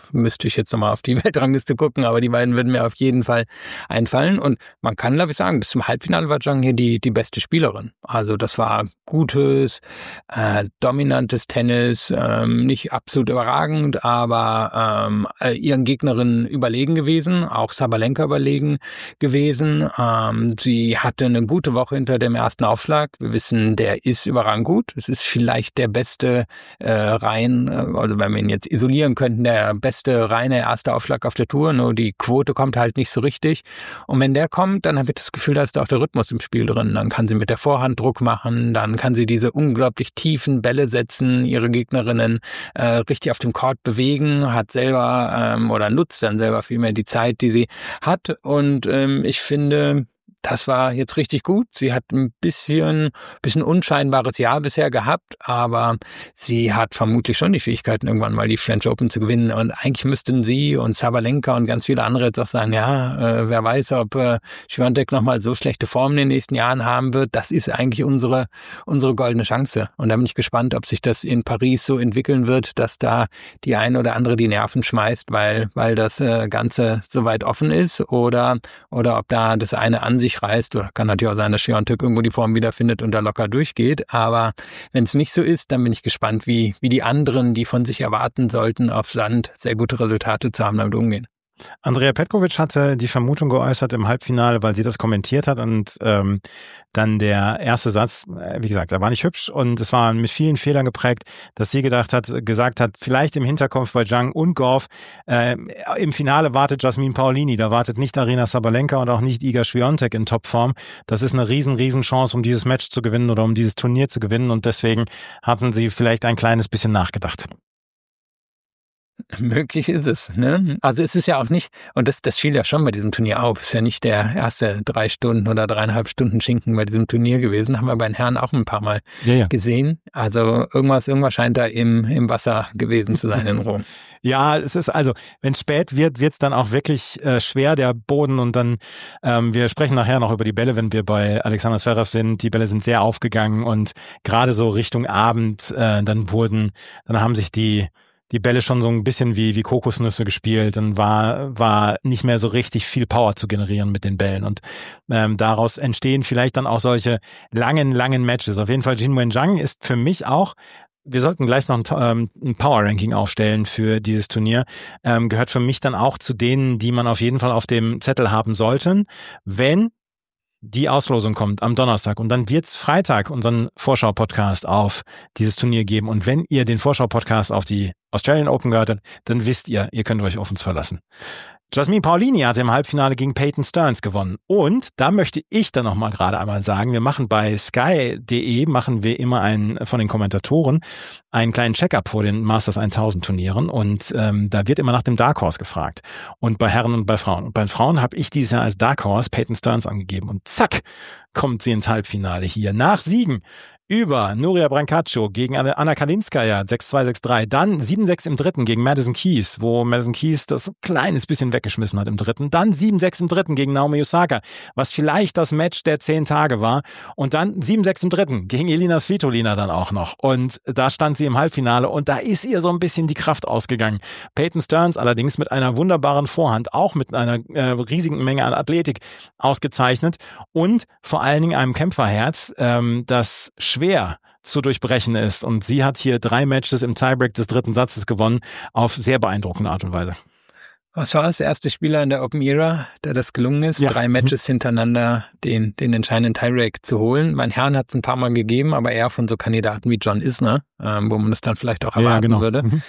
müsste ich jetzt nochmal auf die Weltrangliste gucken, aber die beiden würden mir auf jeden Fall einfallen. Und man kann, glaube ich, sagen, bis zum Halbfinale war Zhang hier die, die beste Spielerin. Also das war gutes, äh, dominantes Tennis, ähm, nicht absolut überragend, aber ähm, äh, ihren Gegnerinnen überlegen gewesen, auch Sabalenka überlegen gewesen. Ähm, sie hatte eine gute Woche hinter dem ersten Aufschlag. Wir wissen, der ist überragend gut. Es ist vielleicht der beste äh, rein, also wenn wir ihn jetzt isolieren könnten, der beste reine erste Aufschlag auf der Tour, nur die Quote kommt halt nicht so richtig. Und wenn der kommt, dann habe ich das Gefühl, da ist auch der Rhythmus im Spiel drin. Dann kann sie mit der Vorhand Druck machen, dann kann sie diese unglaublich tiefen Bälle setzen, ihre Gegnerinnen äh, richtig auf dem Court bewegen, hat selber ähm, oder nutzt dann selber vielmehr die Zeit, die sie hat. Und ähm, ich finde, das war jetzt richtig gut. Sie hat ein bisschen, bisschen unscheinbares Jahr bisher gehabt, aber sie hat vermutlich schon die Fähigkeiten, irgendwann mal die French Open zu gewinnen. Und eigentlich müssten sie und Sabalenka und ganz viele andere jetzt auch sagen, ja, äh, wer weiß, ob äh, Swiatek nochmal so schlechte Formen in den nächsten Jahren haben wird. Das ist eigentlich unsere, unsere goldene Chance. Und da bin ich gespannt, ob sich das in Paris so entwickeln wird, dass da die eine oder andere die Nerven schmeißt, weil, weil das äh, Ganze so weit offen ist, oder, oder ob da das eine an sich reißt, oder kann natürlich auch sein, dass Swiatek irgendwo die Form wiederfindet und da locker durchgeht, aber wenn es nicht so ist, dann bin ich gespannt, wie, wie die anderen, die von sich erwarten sollten, auf Sand sehr gute Resultate zu haben, damit umgehen. Andrea Petkovic hatte die Vermutung geäußert im Halbfinale, weil sie das kommentiert hat, und ähm, dann der erste Satz, äh, wie gesagt, er war nicht hübsch und es war mit vielen Fehlern geprägt, dass sie gedacht hat, gesagt hat, vielleicht im Hinterkopf bei Zhang und Gauff, äh, im Finale wartet Jasmine Paolini, da wartet nicht Aryna Sabalenka und auch nicht Iga Swiatek in Topform. Das ist eine riesen, riesen Chance, um dieses Match zu gewinnen oder um dieses Turnier zu gewinnen, und deswegen hatten sie vielleicht ein kleines bisschen nachgedacht. Möglich ist es, ne? Also es ist ja auch nicht, und das, das fiel ja schon bei diesem Turnier auf, ist ja nicht der erste drei Stunden oder dreieinhalb Stunden Schinken bei diesem Turnier gewesen, haben wir bei den Herren auch ein paar Mal ja, ja. gesehen. Also irgendwas, irgendwas scheint da im, im Wasser gewesen zu sein in Rom. Ja, es ist also, wenn es spät wird, wird es dann auch wirklich äh, schwer, der Boden, und dann, ähm, wir sprechen nachher noch über die Bälle, wenn wir bei Alexander Zverev sind, die Bälle sind sehr aufgegangen, und gerade so Richtung Abend, äh, dann wurden, dann haben sich die die Bälle schon so ein bisschen wie wie Kokosnüsse gespielt, und war war nicht mehr so richtig viel Power zu generieren mit den Bällen, und ähm, daraus entstehen vielleicht dann auch solche langen, langen Matches. Auf jeden Fall Qinwen Zhang ist für mich auch, wir sollten gleich noch ein, ähm, ein Power-Ranking aufstellen für dieses Turnier, ähm, gehört für mich dann auch zu denen, die man auf jeden Fall auf dem Zettel haben sollten, wenn die Auslosung kommt am Donnerstag, und dann wird's Freitag unseren Vorschau-Podcast auf dieses Turnier geben. Und wenn ihr den Vorschau-Podcast auf die Australian Open gehört habt, dann wisst ihr, ihr könnt euch auf uns verlassen. Jasmine Paolini hatte im Halbfinale gegen Peyton Stearns gewonnen. Und da möchte ich dann nochmal gerade einmal sagen, wir machen bei sky punkt de, machen wir immer einen von den Kommentatoren einen kleinen Check-up vor den Masters tausend Turnieren, und ähm, da wird immer nach dem Dark Horse gefragt. Und bei Herren und bei Frauen. Und bei Frauen habe ich dieses Jahr als Dark Horse Peyton Stearns angegeben, und zack, kommt sie ins Halbfinale hier. Nach Siegen über Nuria Brancaccio gegen Anna Kalinskaya, sechs zwei, sechs drei. Dann sieben sechs im dritten gegen Madison Keys, wo Madison Keys das ein kleines bisschen weggeschmissen hat im dritten. Dann sieben sechs im dritten gegen Naomi Osaka, was vielleicht das Match der zehn Tage war. Und dann sieben sechs im dritten gegen Elina Svitolina dann auch noch. Und da stand sie im Halbfinale, und da ist ihr so ein bisschen die Kraft ausgegangen. Peyton Stearns allerdings mit einer wunderbaren Vorhand, auch mit einer äh, riesigen Menge an Athletik ausgezeichnet, und vor allen Dingen einem Kämpferherz, ähm, das schwer zu durchbrechen ist. Und sie hat hier drei Matches im Tiebreak des dritten Satzes gewonnen, auf sehr beeindruckende Art und Weise. Was war das? Erste Spieler in der Open Era, der das gelungen ist, ja. drei Matches hintereinander den, den entscheidenden Tiebreak zu holen. Mein Herrn hat es ein paar Mal gegeben, aber eher von so Kandidaten wie John Isner, ähm, wo man das dann vielleicht auch erwarten ja, genau. würde. Mhm.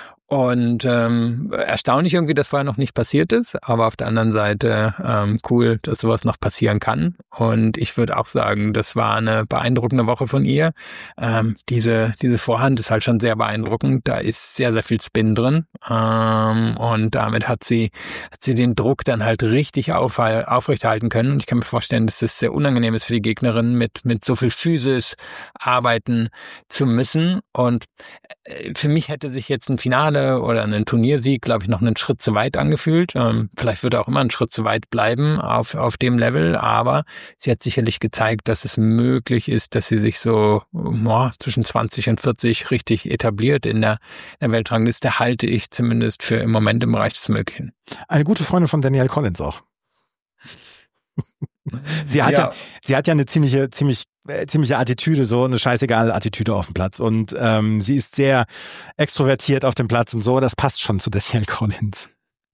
Und ähm, erstaunlich irgendwie, dass vorher noch nicht passiert ist, aber auf der anderen Seite ähm, cool, dass sowas noch passieren kann. Und ich würde auch sagen, das war eine beeindruckende Woche von ihr. Ähm, diese diese Vorhand ist halt schon sehr beeindruckend. Da ist sehr, sehr viel Spin drin. Ähm, und damit hat sie hat sie den Druck dann halt richtig auf, aufrechterhalten können. Und ich kann mir vorstellen, dass es sehr unangenehm ist für die Gegnerin, mit mit so viel Physis arbeiten zu müssen. Und für mich hätte sich jetzt ein Finale Finale oder einen Turniersieg, glaube ich, noch einen Schritt zu weit angefühlt. Ähm, vielleicht wird er auch immer einen Schritt zu weit bleiben auf, auf dem Level, aber sie hat sicherlich gezeigt, dass es möglich ist, dass sie sich so boah, zwischen zwanzig und vierzig richtig etabliert in der, in der Weltrangliste, halte ich zumindest für im Moment im Bereich des Möglichen. Eine gute Freundin von Danielle Collins auch. Sie hat ja. ja, sie hat ja eine ziemliche, ziemlich, äh, ziemliche Attitüde, so eine scheißegale Attitüde auf dem Platz. Und ähm, sie ist sehr extrovertiert auf dem Platz und so. Das passt schon zu Danielle Collins.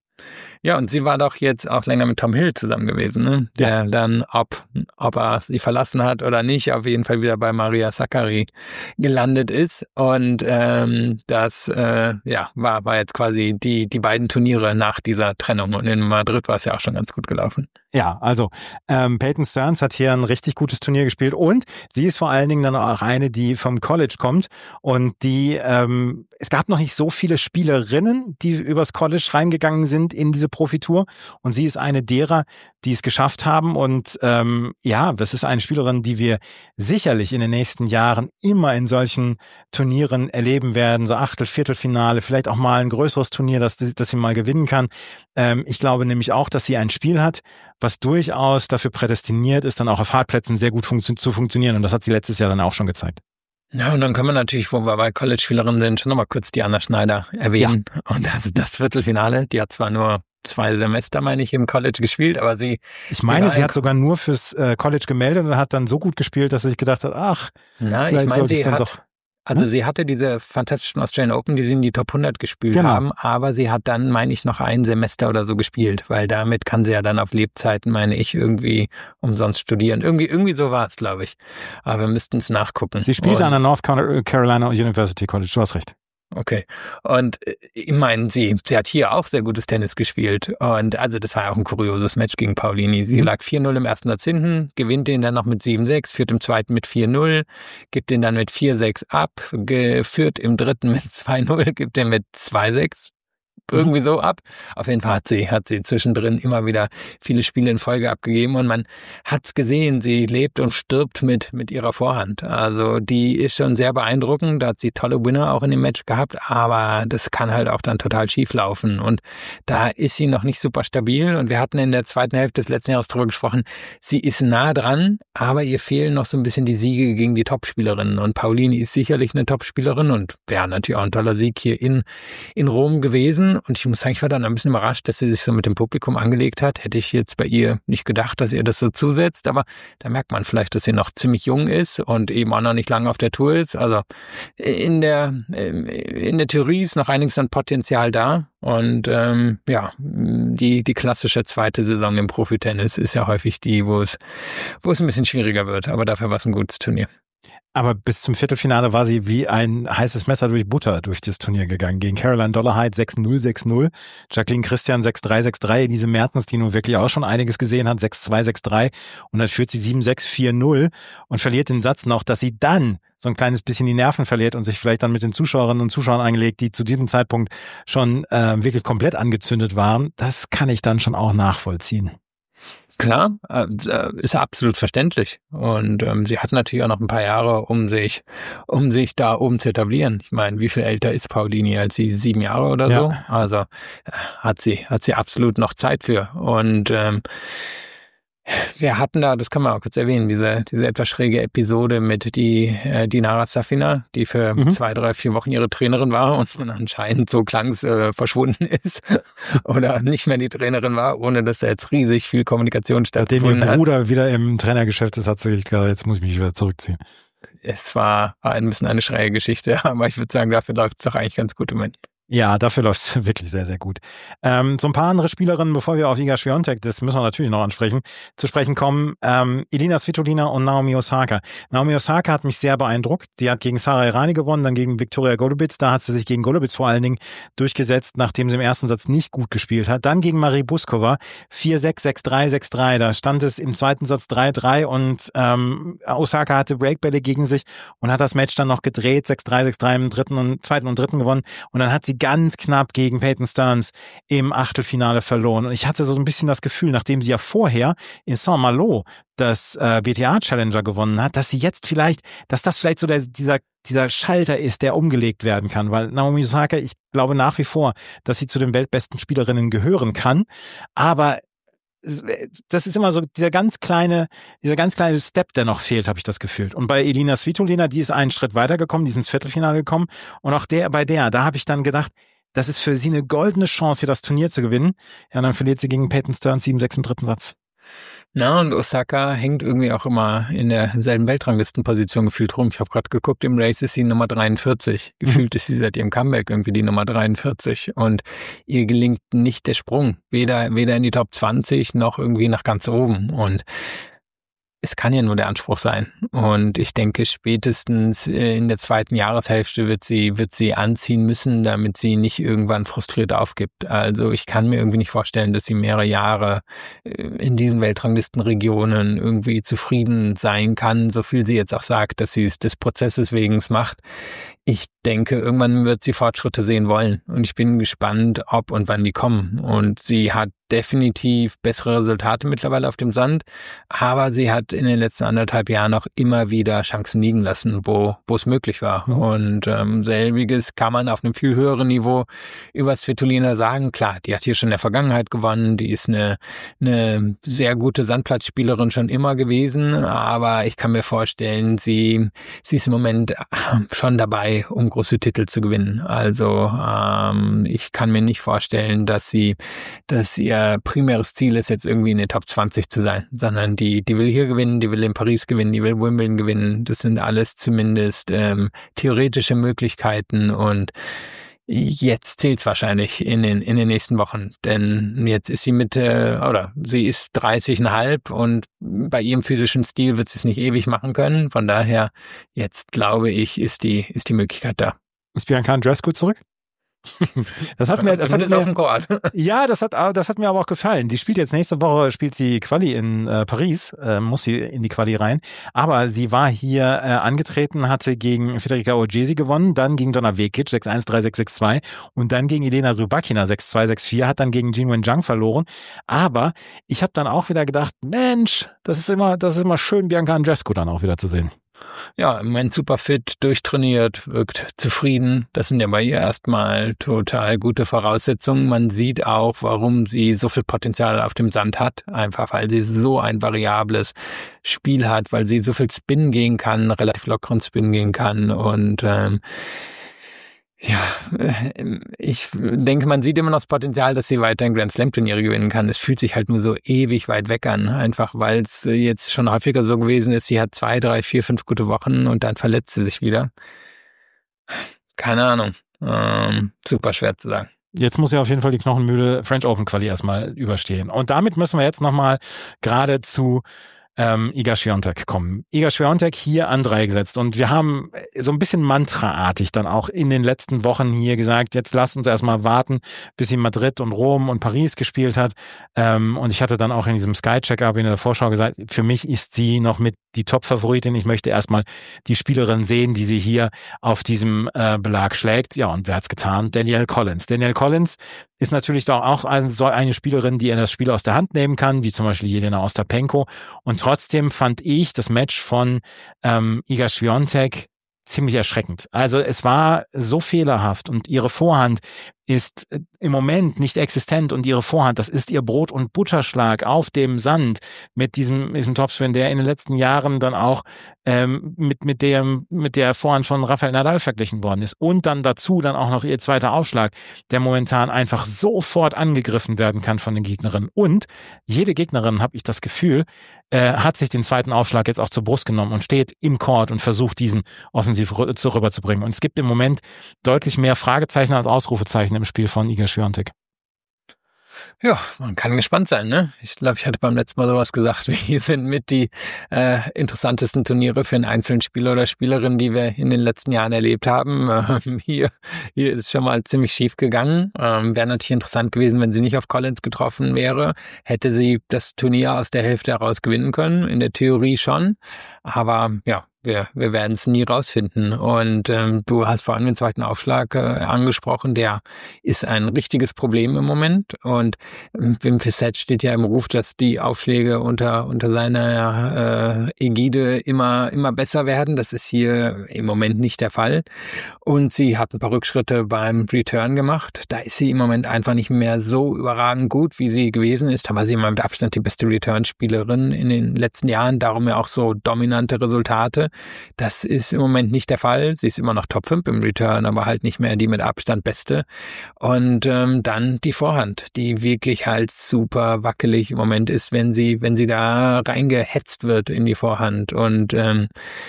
Ja, und sie war doch jetzt auch länger mit Tom Hill zusammen gewesen, ne? Der ja. dann, ob, ob er sie verlassen hat oder nicht, auf jeden Fall wieder bei Maria Sakkari gelandet ist. Und ähm, das äh, ja war, war jetzt quasi die, die beiden Turniere nach dieser Trennung. Und in Madrid war es ja auch schon ganz gut gelaufen. Ja, also ähm, Peyton Stearns hat hier ein richtig gutes Turnier gespielt und sie ist vor allen Dingen dann auch eine, die vom College kommt und die, ähm, es gab noch nicht so viele Spielerinnen, die übers College reingegangen sind in diese Profitour und sie ist eine derer, die es geschafft haben und ähm, ja, das ist eine Spielerin, die wir sicherlich in den nächsten Jahren immer in solchen Turnieren erleben werden, so Achtel-, Viertelfinale, vielleicht auch mal ein größeres Turnier, das, das sie mal gewinnen kann. Ähm, ich glaube nämlich auch, dass sie ein Spiel hat, was durchaus dafür prädestiniert ist, dann auch auf Hartplätzen sehr gut funktio- zu funktionieren. Und das hat sie letztes Jahr dann auch schon gezeigt. Ja, und dann können wir natürlich, wo wir bei College-Spielerinnen sind, schon nochmal kurz die Anna Schneider erwähnen. Ja. Und das, das Viertelfinale, die hat zwar nur zwei Semester, meine ich, im College gespielt, aber sie... Ich meine, sie, sie hat sogar nur fürs äh, College gemeldet und hat dann so gut gespielt, dass sie sich gedacht hat, ach, Na, vielleicht ich mein, sollte ich sie dann hat, doch... Also sie hatte diese fantastischen Australian Open, die sie in die Top hundert gespielt genau. haben, aber sie hat dann, meine ich, noch ein Semester oder so gespielt, weil damit kann sie ja dann auf Lebzeiten, meine ich, irgendwie umsonst studieren. Irgendwie irgendwie so war es, glaube ich. Aber wir müssten es nachgucken. Sie spielte Und, an der North Carolina University College, du hast recht. Okay. Und ich meine, sie, sie hat hier auch sehr gutes Tennis gespielt. Und also das war ja auch ein kurioses Match gegen Paulini. Sie mhm. lag vier null im ersten Satz hinten, gewinnt den dann noch mit sieben sechs, führt im zweiten mit vier null, gibt den dann mit vier sechs ab, führt im dritten mit zwei null, gibt den mit zwei sechs. Irgendwie so ab. Auf jeden Fall hat sie, hat sie zwischendrin immer wieder viele Spiele in Folge abgegeben und man hat's gesehen, sie lebt und stirbt mit, mit ihrer Vorhand. Also die ist schon sehr beeindruckend, da hat sie tolle Winner auch in dem Match gehabt, aber das kann halt auch dann total schief laufen und da ist sie noch nicht super stabil und wir hatten in der zweiten Hälfte des letzten Jahres drüber gesprochen, sie ist nah dran, aber ihr fehlen noch so ein bisschen die Siege gegen die Topspielerinnen und Paulini ist sicherlich eine Topspielerin und wäre natürlich auch ein toller Sieg hier in, in Rom gewesen. Und ich muss sagen, ich war dann ein bisschen überrascht, dass sie sich so mit dem Publikum angelegt hat. Hätte ich jetzt bei ihr nicht gedacht, dass ihr das so zusetzt. Aber da merkt man vielleicht, dass sie noch ziemlich jung ist und eben auch noch nicht lange auf der Tour ist. Also in der in der Theorie ist noch einiges an Potenzial da. Und ähm, ja, die die klassische zweite Saison im Profitennis ist ja häufig die, wo es wo es ein bisschen schwieriger wird. Aber dafür war es ein gutes Turnier. Aber bis zum Viertelfinale war sie wie ein heißes Messer durch Butter durch das Turnier gegangen. Gegen Caroline Dollarhide sechs null, sechs null. Jacqueline Christian sechs drei, sechs drei. Diese Mertens, die nun wirklich auch schon einiges gesehen hat, sechs zwei, sechs drei. Und dann führt sie sieben sechs, vier null und verliert den Satz noch, dass sie dann so ein kleines bisschen die Nerven verliert und sich vielleicht dann mit den Zuschauerinnen und Zuschauern angelegt, die zu diesem Zeitpunkt schon äh, wirklich komplett angezündet waren. Das kann ich dann schon auch nachvollziehen. Klar, äh, ist absolut verständlich. Und ähm, sie hat natürlich auch noch ein paar Jahre, um sich, um sich da oben zu etablieren. Ich meine, wie viel älter ist Paulini als sie? Sieben Jahre oder so? Ja. Also äh, hat sie, hat sie absolut noch Zeit für. Und ähm, wir hatten da, das kann man auch kurz erwähnen, diese diese etwas schräge Episode mit die äh, Dinara Safina, die für mhm. zwei, drei, vier Wochen ihre Trainerin war und anscheinend, so klang es, äh, verschwunden ist oder nicht mehr die Trainerin war, ohne dass da jetzt riesig viel Kommunikation stattgefunden hat. Nachdem ihr Bruder hat. wieder im Trainergeschäft ist, hat sie gesagt, jetzt muss ich mich wieder zurückziehen. Es war ein bisschen eine schräge Geschichte, aber ich würde sagen, dafür läuft es doch eigentlich ganz gut im Moment. Ja, dafür läuft es wirklich sehr, sehr gut. Ähm, so ein paar andere Spielerinnen, bevor wir auf Iga Swiatek, das müssen wir natürlich noch ansprechen, zu sprechen kommen. Ähm, Elina Svitolina und Naomi Osaka. Naomi Osaka hat mich sehr beeindruckt. Die hat gegen Sara Errani gewonnen, dann gegen Viktoria Golubic. Da hat sie sich gegen Golubic vor allen Dingen durchgesetzt, nachdem sie im ersten Satz nicht gut gespielt hat. Dann gegen Marie Buskova. vier sechs, sechs drei, sechs drei. Da stand es im zweiten Satz drei drei und ähm, Osaka hatte Breakbälle gegen sich und hat das Match dann noch gedreht. sechs drei, sechs drei im dritten und zweiten und dritten gewonnen. Und dann hat sie sie ganz knapp gegen Peyton Stearns im Achtelfinale verloren. Und ich hatte so ein bisschen das Gefühl, nachdem sie ja vorher in Saint-Malo das äh, W T A-Challenger gewonnen hat, dass sie jetzt vielleicht, dass das vielleicht so der, dieser dieser Schalter ist, der umgelegt werden kann. Weil Naomi Osaka, ich glaube nach wie vor, dass sie zu den weltbesten Spielerinnen gehören kann. Aber das ist immer so dieser ganz kleine, dieser ganz kleine Step, der noch fehlt, habe ich das Gefühl. Und bei Elina Svitolina, die ist einen Schritt weitergekommen, die ist ins Viertelfinale gekommen. Und auch der, bei der, da habe ich dann gedacht, das ist für sie eine goldene Chance, hier das Turnier zu gewinnen. Ja, und dann verliert sie gegen Peyton Stearns sieben sechs im dritten Satz. Na, und Osaka hängt irgendwie auch immer in derselben Weltranglistenposition gefühlt rum. Ich habe gerade geguckt, im Race ist sie Nummer dreiundvierzig. Gefühlt ist sie seit ihrem Comeback irgendwie die Nummer dreiundvierzig. Und ihr gelingt nicht der Sprung. Weder, weder in die Top zwanzig noch irgendwie nach ganz oben. Und es kann ja nur der Anspruch sein. Und ich denke, spätestens in der zweiten Jahreshälfte wird sie, wird sie anziehen müssen, damit sie nicht irgendwann frustriert aufgibt. Also ich kann mir irgendwie nicht vorstellen, dass sie mehrere Jahre in diesen Weltranglistenregionen irgendwie zufrieden sein kann, so viel sie jetzt auch sagt, dass sie es des Prozesses wegen macht. Ich denke, irgendwann wird sie Fortschritte sehen wollen. Und ich bin gespannt, ob und wann die kommen. Und sie hat definitiv bessere Resultate mittlerweile auf dem Sand, aber sie hat in den letzten anderthalb Jahren auch immer wieder Chancen liegen lassen, wo wo es möglich war. Mhm. Und ähm, selbiges kann man auf einem viel höheren Niveau über Svitolina sagen. Klar, die hat hier schon in der Vergangenheit gewonnen, die ist eine, eine sehr gute Sandplatzspielerin schon immer gewesen, aber ich kann mir vorstellen, sie, sie ist im Moment schon dabei, um große Titel zu gewinnen. Also ähm, ich kann mir nicht vorstellen, dass sie, dass ihr primäres Ziel ist, jetzt irgendwie in den Top zwanzig zu sein, sondern die, die will hier gewinnen, die will in Paris gewinnen, die will Wimbledon gewinnen. Das sind alles zumindest ähm, theoretische Möglichkeiten und jetzt zählt's wahrscheinlich in den, in den nächsten Wochen, denn jetzt ist sie Mitte, oder sie ist dreißig Komma fünf und bei ihrem physischen Stil wird sie es nicht ewig machen können. Von daher, jetzt glaube ich, ist die, ist die Möglichkeit da. Ist Bianca Andreescu zurück? Das hat mir, das hat mir, auf dem Court. Ja, das hat, das hat mir aber auch gefallen. Die spielt jetzt nächste Woche, spielt sie Quali in äh, Paris, äh, muss sie in die Quali rein. Aber sie war hier äh, angetreten, hatte gegen Federica Ojesi gewonnen, dann gegen Donna Vekic sechs eins, drei sechs, sechs zwei und dann gegen Elena Rybakina sechs zwei, sechs vier, hat dann gegen Jinwen Zhang verloren. Aber ich habe dann auch wieder gedacht, Mensch, das ist immer, das ist immer schön, Bianca Andreescu dann auch wieder zu sehen. Ja, im Moment super fit, durchtrainiert, wirkt zufrieden. Das sind ja bei ihr erstmal total gute Voraussetzungen. Man sieht auch, warum sie so viel Potenzial auf dem Sand hat. Einfach, weil sie so ein variables Spiel hat, weil sie so viel Spin gehen kann, relativ lockeren Spin gehen kann und ähm, ja, ich denke, man sieht immer noch das Potenzial, dass sie weiterhin Grand Slam Turniere gewinnen kann. Es fühlt sich halt nur so ewig weit weg an, einfach weil es jetzt schon häufiger so gewesen ist, sie hat zwei, drei, vier, fünf gute Wochen und dann verletzt sie sich wieder. Keine Ahnung, ähm, super schwer zu sagen. Jetzt muss ja auf jeden Fall die knochenmüde French Open Quali erstmal überstehen. Und damit müssen wir jetzt nochmal gerade zu Ähm, Iga Swiatek kommen. Iga Swiatek hier an drei gesetzt und wir haben so ein bisschen mantraartig dann auch in den letzten Wochen hier gesagt, jetzt lasst uns erstmal warten, bis sie Madrid und Rom und Paris gespielt hat ähm, und ich hatte dann auch in diesem Sky-Check-Up in der Vorschau gesagt, für mich ist sie noch mit die Top-Favoritin, ich möchte erstmal die Spielerin sehen, die sie hier auf diesem äh, Belag schlägt. Ja, und wer hat's getan? Danielle Collins. Danielle Collins ist natürlich auch eine Spielerin, die er das Spiel aus der Hand nehmen kann, wie zum Beispiel Jelena Ostapenko. Und trotzdem fand ich das Match von ähm, Iga Swiatek ziemlich erschreckend. Also es war so fehlerhaft und ihre Vorhand ist im Moment nicht existent und ihre Vorhand, das ist ihr Brot- und Butterschlag auf dem Sand mit diesem, diesem Topspin, der in den letzten Jahren dann auch ähm, mit mit der mit der Vorhand von Rafael Nadal verglichen worden ist und dann dazu dann auch noch ihr zweiter Aufschlag, der momentan einfach sofort angegriffen werden kann von den Gegnerinnen und jede Gegnerin, habe ich das Gefühl, äh, hat sich den zweiten Aufschlag jetzt auch zur Brust genommen und steht im Court und versucht diesen offensiv rüberzubringen und es gibt im Moment deutlich mehr Fragezeichen als Ausrufezeichen im Spiel von Iga Swiatek. Ja, man kann gespannt sein, ne? Ich glaube, ich hatte beim letzten Mal sowas gesagt, wie sind mit die äh, interessantesten Turniere für einen einzelnen Spieler oder Spielerin, die wir in den letzten Jahren erlebt haben. Ähm, hier, hier ist schon mal ziemlich schief gegangen. Ähm, wäre natürlich interessant gewesen, wenn sie nicht auf Collins getroffen wäre. Hätte sie das Turnier aus der Hälfte heraus gewinnen können, in der Theorie schon. Aber ja, wir, wir werden es nie rausfinden. Und ähm, du hast vor allem den zweiten Aufschlag äh, angesprochen, der ist ein richtiges Problem im Moment. Und ähm, Wim Fissette steht ja im Ruf, dass die Aufschläge unter unter seiner äh, Ägide immer immer besser werden. Das ist hier im Moment nicht der Fall. Und sie hat ein paar Rückschritte beim Return gemacht. Da ist sie im Moment einfach nicht mehr so überragend gut, wie sie gewesen ist. Da war sie immer mit Abstand die beste Return-Spielerin in den letzten Jahren. Darum ja auch so dominante Resultate. Das ist im Moment nicht der Fall. Sie ist immer noch Top fünf im Return, aber halt nicht mehr die mit Abstand beste. Und ähm, dann die Vorhand, die wirklich halt super wackelig im Moment ist, wenn sie wenn sie da reingehetzt wird in die Vorhand. Und ähm,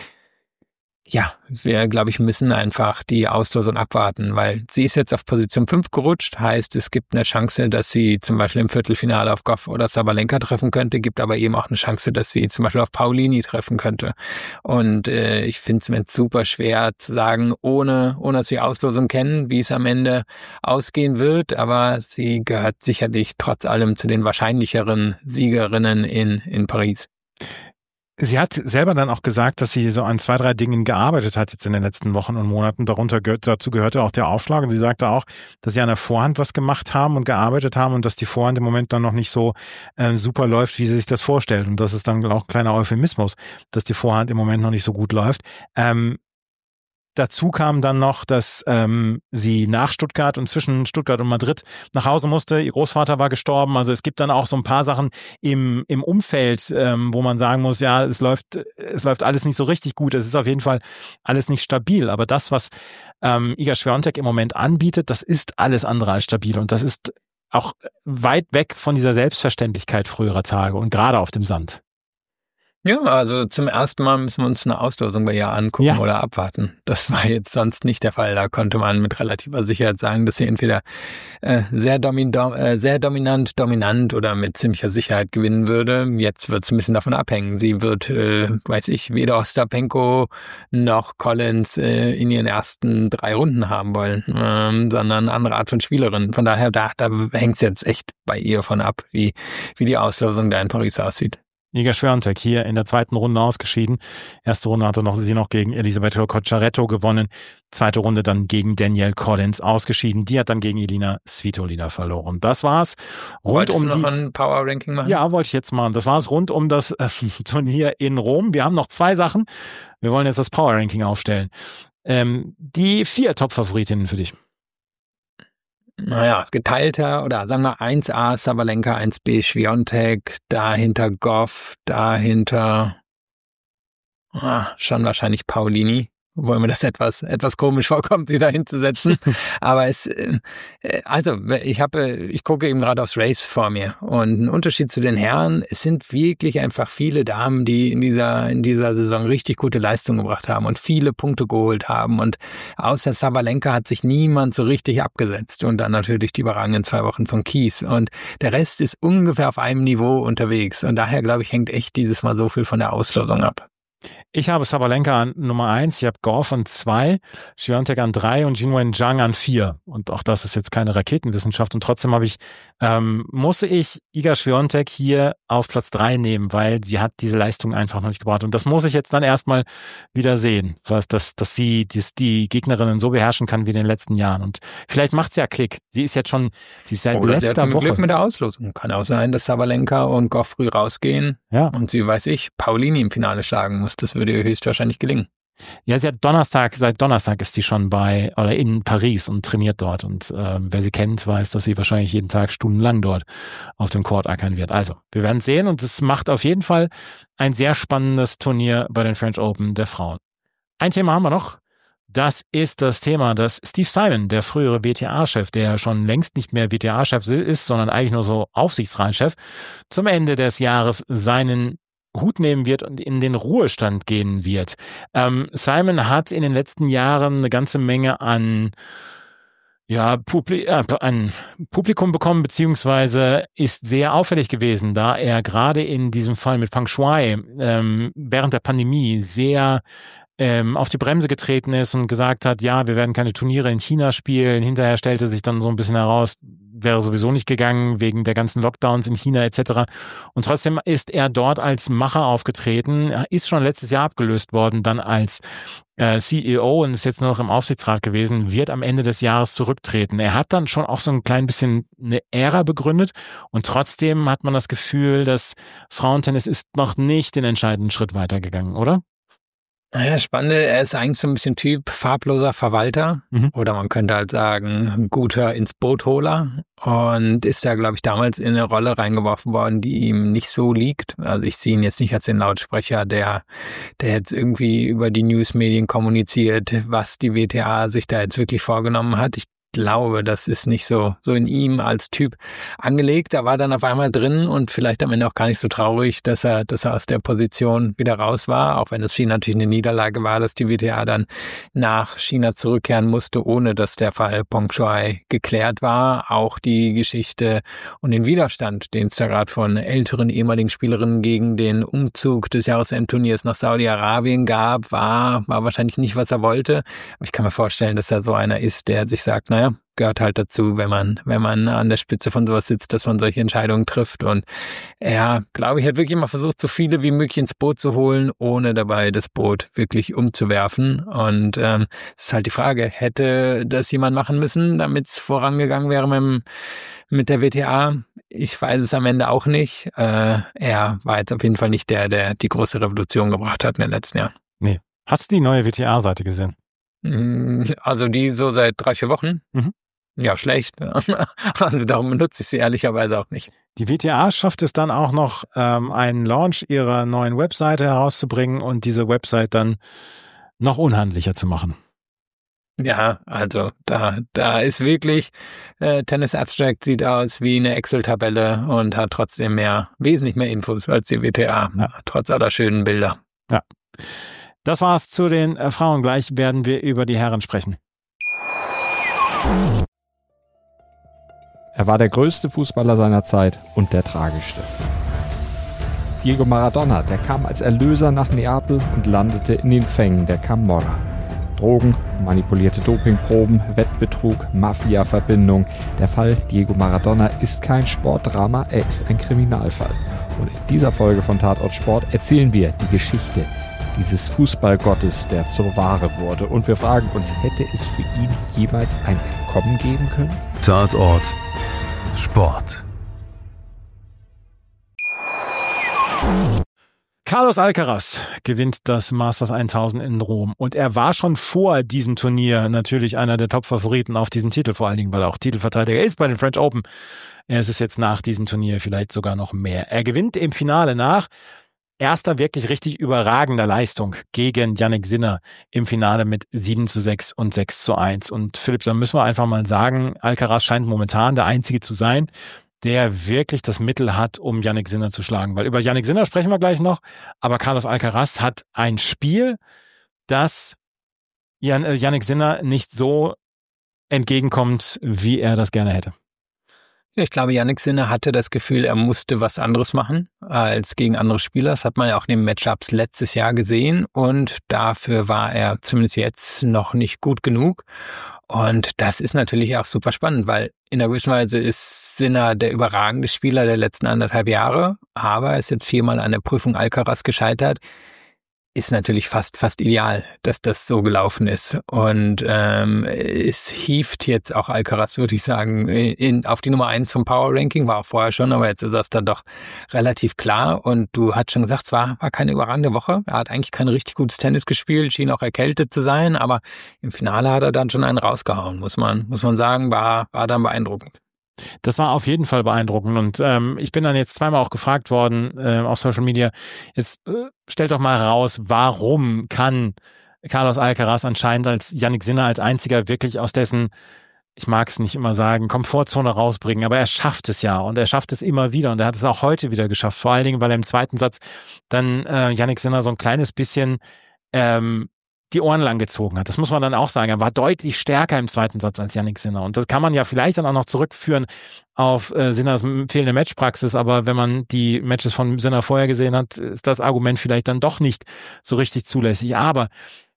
ja, wir, glaube ich, müssen einfach die Auslosung abwarten, weil sie ist jetzt auf Position fünf gerutscht, heißt, es gibt eine Chance, dass sie zum Beispiel im Viertelfinale auf Goff oder Sabalenka treffen könnte, gibt aber eben auch eine Chance, dass sie zum Beispiel auf Paolini treffen könnte. Und äh, ich finde es mir jetzt super schwer zu sagen, ohne, ohne dass wir die Auslosung kennen, wie es am Ende ausgehen wird, aber sie gehört sicherlich trotz allem zu den wahrscheinlicheren Siegerinnen in, in Paris. Sie hat selber dann auch gesagt, dass sie so an zwei, drei Dingen gearbeitet hat jetzt in den letzten Wochen und Monaten. Darunter gehört, dazu gehörte auch der Aufschlag. Und sie sagte auch, dass sie an der Vorhand was gemacht haben und gearbeitet haben und dass die Vorhand im Moment dann noch nicht so äh, super läuft, wie sie sich das vorstellt. Und das ist dann auch ein kleiner Euphemismus, dass die Vorhand im Moment noch nicht so gut läuft. Ähm, Dazu kam dann noch, dass ähm, sie nach Stuttgart und zwischen Stuttgart und Madrid nach Hause musste. Ihr Großvater war gestorben. Also es gibt dann auch so ein paar Sachen im im Umfeld, ähm, wo man sagen muss, ja, es läuft es läuft alles nicht so richtig gut. Es ist auf jeden Fall alles nicht stabil. Aber das, was ähm, Iga Swiatek im Moment anbietet, das ist alles andere als stabil. Und das ist auch weit weg von dieser Selbstverständlichkeit früherer Tage und gerade auf dem Sand. Ja, also zum ersten Mal müssen wir uns eine Auslosung bei ihr angucken ja. oder abwarten. Das war jetzt sonst nicht der Fall. Da konnte man mit relativer Sicherheit sagen, dass sie entweder äh, sehr, domin- äh, sehr dominant, dominant oder mit ziemlicher Sicherheit gewinnen würde. Jetzt wird es ein bisschen davon abhängen. Sie wird, äh, weiß ich, weder Ostapenko noch Collins äh, in ihren ersten drei Runden haben wollen, ähm, sondern eine andere Art von Spielerin. Von daher, da, da hängt es jetzt echt bei ihr von ab, wie, wie die Auslosung da in Paris aussieht. Iga Swiatek hier in der zweiten Runde ausgeschieden. Erste Runde hatte noch sie noch gegen Elisabetta Cocciaretto gewonnen. Zweite Runde dann gegen Danielle Collins ausgeschieden. Die hat dann gegen Elina Svitolina verloren. Das war's. Rund Wolltest um du noch die ein Power Ranking machen? Ja, wollte ich jetzt machen. Das war's rund um das äh, Turnier in Rom. Wir haben noch zwei Sachen. Wir wollen jetzt das Power Ranking aufstellen. Ähm, die vier Top-Favoritinnen für dich. Naja, geteilter oder sagen wir eins a Sabalenka, eins b Swiatek, dahinter Goff, dahinter ah, schon wahrscheinlich Paolini, obwohl mir das etwas etwas komisch vorkommt, sie da hinzusetzen. Aber es, äh, also ich habe, ich gucke eben gerade aufs Race vor mir und ein Unterschied zu den Herren: Es sind wirklich einfach viele Damen, die in dieser in dieser Saison richtig gute Leistung gebracht haben und viele Punkte geholt haben. Und außer Sabalenka hat sich niemand so richtig abgesetzt. Und dann natürlich die überragenden zwei Wochen von Kies. Und der Rest ist ungefähr auf einem Niveau unterwegs. Und daher, glaube ich, hängt echt dieses Mal so viel von der Auslosung ab. Ich habe Sabalenka an Nummer eins, ich habe Goff an zwei, Swiatek an drei und Jinwen Zhang an vier. Und auch das ist jetzt keine Raketenwissenschaft. Und trotzdem habe ich, ähm, musste ich Iga Swiatek hier auf Platz drei nehmen, weil sie hat diese Leistung einfach noch nicht gebracht. Und das muss ich jetzt dann erstmal wieder sehen, was, dass, dass sie die, die Gegnerinnen so beherrschen kann wie in den letzten Jahren. Und vielleicht macht sie ja Klick. Sie ist jetzt schon, sie ist seit Oder letzter sie hat Woche. Glück mit der Auslosung. Kann auch sein, dass Sabalenka und Goff früh rausgehen. Ja. Und sie, weiß ich, Paolini im Finale schlagen muss. Das würde ihr höchstwahrscheinlich gelingen. Ja, sie hat Donnerstag, seit Donnerstag ist sie schon bei oder in Paris und trainiert dort. Und äh, wer sie kennt, weiß, dass sie wahrscheinlich jeden Tag stundenlang dort auf dem Court ackern wird. Also, wir werden sehen und es macht auf jeden Fall ein sehr spannendes Turnier bei den French Open der Frauen. Ein Thema haben wir noch. Das ist das Thema, dass Steve Simon, der frühere W T A-Chef, der schon längst nicht mehr W T A-Chef ist, sondern eigentlich nur so Aufsichtsratschef, zum Ende des Jahres seinen Hut nehmen wird und in den Ruhestand gehen wird. Ähm, Simon hat in den letzten Jahren eine ganze Menge an ja, Publi- äh, ein Publikum bekommen, beziehungsweise ist sehr auffällig gewesen, da er gerade in diesem Fall mit Peng Shuai ähm, während der Pandemie sehr ähm, auf die Bremse getreten ist und gesagt hat, ja, wir werden keine Turniere in China spielen. Hinterher stellte sich dann so ein bisschen heraus, wäre sowieso nicht gegangen wegen der ganzen Lockdowns in China et cetera. Und trotzdem ist er dort als Macher aufgetreten, ist schon letztes Jahr abgelöst worden, dann als äh, C E O und ist jetzt nur noch im Aufsichtsrat gewesen, wird am Ende des Jahres zurücktreten. Er hat dann schon auch so ein klein bisschen eine Ära begründet und trotzdem hat man das Gefühl, dass Frauentennis ist noch nicht den entscheidenden Schritt weitergegangen, oder? Naja, spannend. Er ist eigentlich so ein bisschen Typ farbloser Verwalter mhm. oder man könnte halt sagen, guter ins Bootholer und ist ja, glaube ich, damals in eine Rolle reingeworfen worden, die ihm nicht so liegt. Also ich sehe ihn jetzt nicht als den Lautsprecher, der, der jetzt irgendwie über die Newsmedien kommuniziert, was die W T A sich da jetzt wirklich vorgenommen hat. Ich glaube, das ist nicht so so in ihm als Typ angelegt. Da war dann auf einmal drin und vielleicht am Ende auch gar nicht so traurig, dass er dass er aus der Position wieder raus war, auch wenn es für ihn natürlich eine Niederlage war, dass die W T A dann nach China zurückkehren musste, ohne dass der Fall Peng Shuai geklärt war. Auch die Geschichte und den Widerstand, den es da gerade von älteren ehemaligen Spielerinnen gegen den Umzug des Jahresendturniers nach Saudi-Arabien gab, war war wahrscheinlich nicht, was er wollte. Aber ich kann mir vorstellen, dass er so einer ist, der sich sagt, naja, gehört halt dazu, wenn man wenn man an der Spitze von sowas sitzt, dass man solche Entscheidungen trifft. Und er, glaube ich, hat wirklich immer versucht, so viele wie möglich ins Boot zu holen, ohne dabei das Boot wirklich umzuwerfen. Und ähm, es ist halt die Frage, hätte das jemand machen müssen, damit es vorangegangen wäre mit, dem, mit der W T A? Ich weiß es am Ende auch nicht. Äh, er war jetzt auf jeden Fall nicht der, der die große Revolution gebracht hat in den letzten Jahren. Nee. Hast du die neue W T A-Seite gesehen? Also die so seit drei, vier Wochen? Mhm. Ja, schlecht. Also darum benutze ich sie ehrlicherweise auch nicht. Die W T A schafft es dann auch noch, ähm, einen Launch ihrer neuen Webseite herauszubringen und diese Website dann noch unhandlicher zu machen. Ja, also da da ist wirklich äh, Tennis Abstract sieht aus wie eine Excel-Tabelle und hat trotzdem mehr, wesentlich mehr Infos als die W T A, ja. Trotz aller schönen Bilder. Ja. Das war's zu den äh, Frauen. Gleich werden wir über die Herren sprechen. Er war der größte Fußballer seiner Zeit und der tragischste. Diego Maradona, der kam als Erlöser nach Neapel und landete in den Fängen der Camorra. Drogen, manipulierte Dopingproben, Wettbetrug, Mafia-Verbindung. Der Fall Diego Maradona ist kein Sportdrama, er ist ein Kriminalfall. Und in dieser Folge von Tatort Sport erzählen wir die Geschichte dieses Fußballgottes, der zur Ware wurde. Und wir fragen uns, hätte es für ihn jemals ein Entkommen geben können? Tatort Sport. Carlos Alcaraz gewinnt das Masters tausend in Rom und er war schon vor diesem Turnier natürlich einer der Top-Favoriten auf diesen Titel, vor allen Dingen, weil er auch Titelverteidiger ist bei den French Open. Er ist es jetzt nach diesem Turnier vielleicht sogar noch mehr. Er gewinnt im Finale nach erster wirklich richtig überragender Leistung gegen Jannik Sinner im Finale mit sieben zu sechs und sechs zu eins. Und Philipp, da müssen wir einfach mal sagen, Alcaraz scheint momentan der Einzige zu sein, der wirklich das Mittel hat, um Jannik Sinner zu schlagen. Weil über Jannik Sinner sprechen wir gleich noch, aber Carlos Alcaraz hat ein Spiel, das Jan, Jannik Sinner nicht so entgegenkommt, wie er das gerne hätte. Ich glaube, Jannik Sinner hatte das Gefühl, er musste was anderes machen als gegen andere Spieler. Das hat man ja auch in den Matchups letztes Jahr gesehen und dafür war er zumindest jetzt noch nicht gut genug. Und das ist natürlich auch super spannend, weil in einer gewissen Weise ist Sinner der überragende Spieler der letzten anderthalb Jahre, aber er ist jetzt viermal an der Prüfung Alcaraz gescheitert. Ist natürlich fast fast ideal, dass das so gelaufen ist. Und ähm, es hieft jetzt auch Alcaraz, würde ich sagen, in, auf die Nummer eins vom Power Ranking, war auch vorher schon, aber jetzt ist das dann doch relativ klar. Und du hast schon gesagt, es war, war keine überragende Woche. Er hat eigentlich kein richtig gutes Tennis gespielt, schien auch erkältet zu sein, aber im Finale hat er dann schon einen rausgehauen, muss man muss man sagen, war war dann beeindruckend. Das war auf jeden Fall beeindruckend und ähm, ich bin dann jetzt zweimal auch gefragt worden äh, auf Social Media, jetzt äh, stellt doch mal raus, warum kann Carlos Alcaraz anscheinend als Jannik Sinner als einziger wirklich aus dessen, ich mag es nicht immer sagen, Komfortzone rausbringen, aber er schafft es ja und er schafft es immer wieder und er hat es auch heute wieder geschafft, vor allen Dingen, weil er im zweiten Satz dann äh, Jannik Sinner so ein kleines bisschen ähm, die Ohren lang gezogen hat. Das muss man dann auch sagen. Er war deutlich stärker im zweiten Satz als Jannik Sinner. Und das kann man ja vielleicht dann auch noch zurückführen auf äh, Sinners fehlende Matchpraxis. Aber wenn man die Matches von Sinner vorher gesehen hat, ist das Argument vielleicht dann doch nicht so richtig zulässig. Aber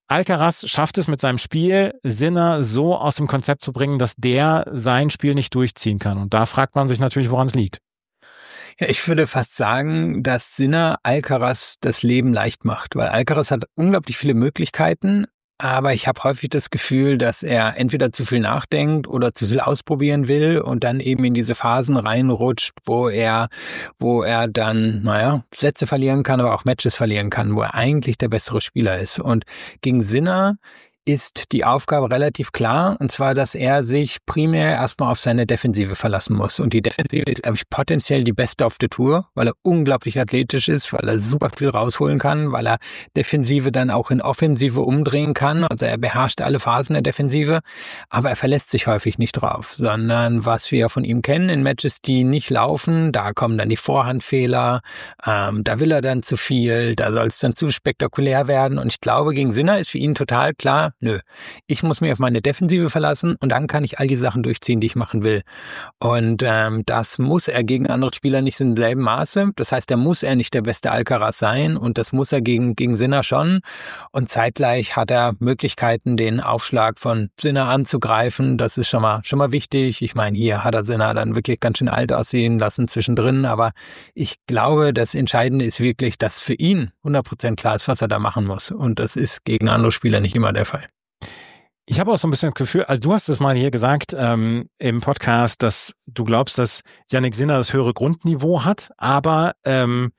Alcaraz schafft es mit seinem Spiel, Sinner so aus dem Konzept zu bringen, dass der sein Spiel nicht durchziehen kann. Und da fragt man sich natürlich, woran es liegt. Ja, ich würde fast sagen, dass Sinner Alcaraz das Leben leicht macht, weil Alcaraz hat unglaublich viele Möglichkeiten, aber ich habe häufig das Gefühl, dass er entweder zu viel nachdenkt oder zu viel ausprobieren will und dann eben in diese Phasen reinrutscht, wo er, wo er dann, naja, Sätze verlieren kann, aber auch Matches verlieren kann, wo er eigentlich der bessere Spieler ist. Und gegen Sinner ist die Aufgabe relativ klar, und zwar, dass er sich primär erstmal auf seine Defensive verlassen muss. Und die Defensive ist, glaube ich, potenziell die beste auf der Tour, weil er unglaublich athletisch ist, weil er super viel rausholen kann, weil er Defensive dann auch in Offensive umdrehen kann. Also er beherrscht alle Phasen der Defensive, aber er verlässt sich häufig nicht drauf, sondern was wir von ihm kennen in Matches, die nicht laufen, da kommen dann die Vorhandfehler, ähm, da will er dann zu viel, da soll es dann zu spektakulär werden. Und ich glaube, gegen Sinner ist für ihn total klar, nö, ich muss mich auf meine Defensive verlassen und dann kann ich all die Sachen durchziehen, die ich machen will. Und ähm, das muss er gegen andere Spieler nicht im selben Maße. Das heißt, da muss er nicht der beste Alcaraz sein und das muss er gegen, gegen Sinner schon. Und zeitgleich hat er Möglichkeiten, den Aufschlag von Sinner anzugreifen. Das ist schon mal, schon mal wichtig. Ich meine, hier hat er Sinner dann wirklich ganz schön alt aussehen lassen zwischendrin. Aber ich glaube, das Entscheidende ist wirklich, dass für ihn hundert Prozent klar ist, was er da machen muss. Und das ist gegen andere Spieler nicht immer der Fall. Ich habe auch so ein bisschen das Gefühl, also du hast es mal hier gesagt ähm, im Podcast, dass du glaubst, dass Jannik Sinner das höhere Grundniveau hat, aber ähm,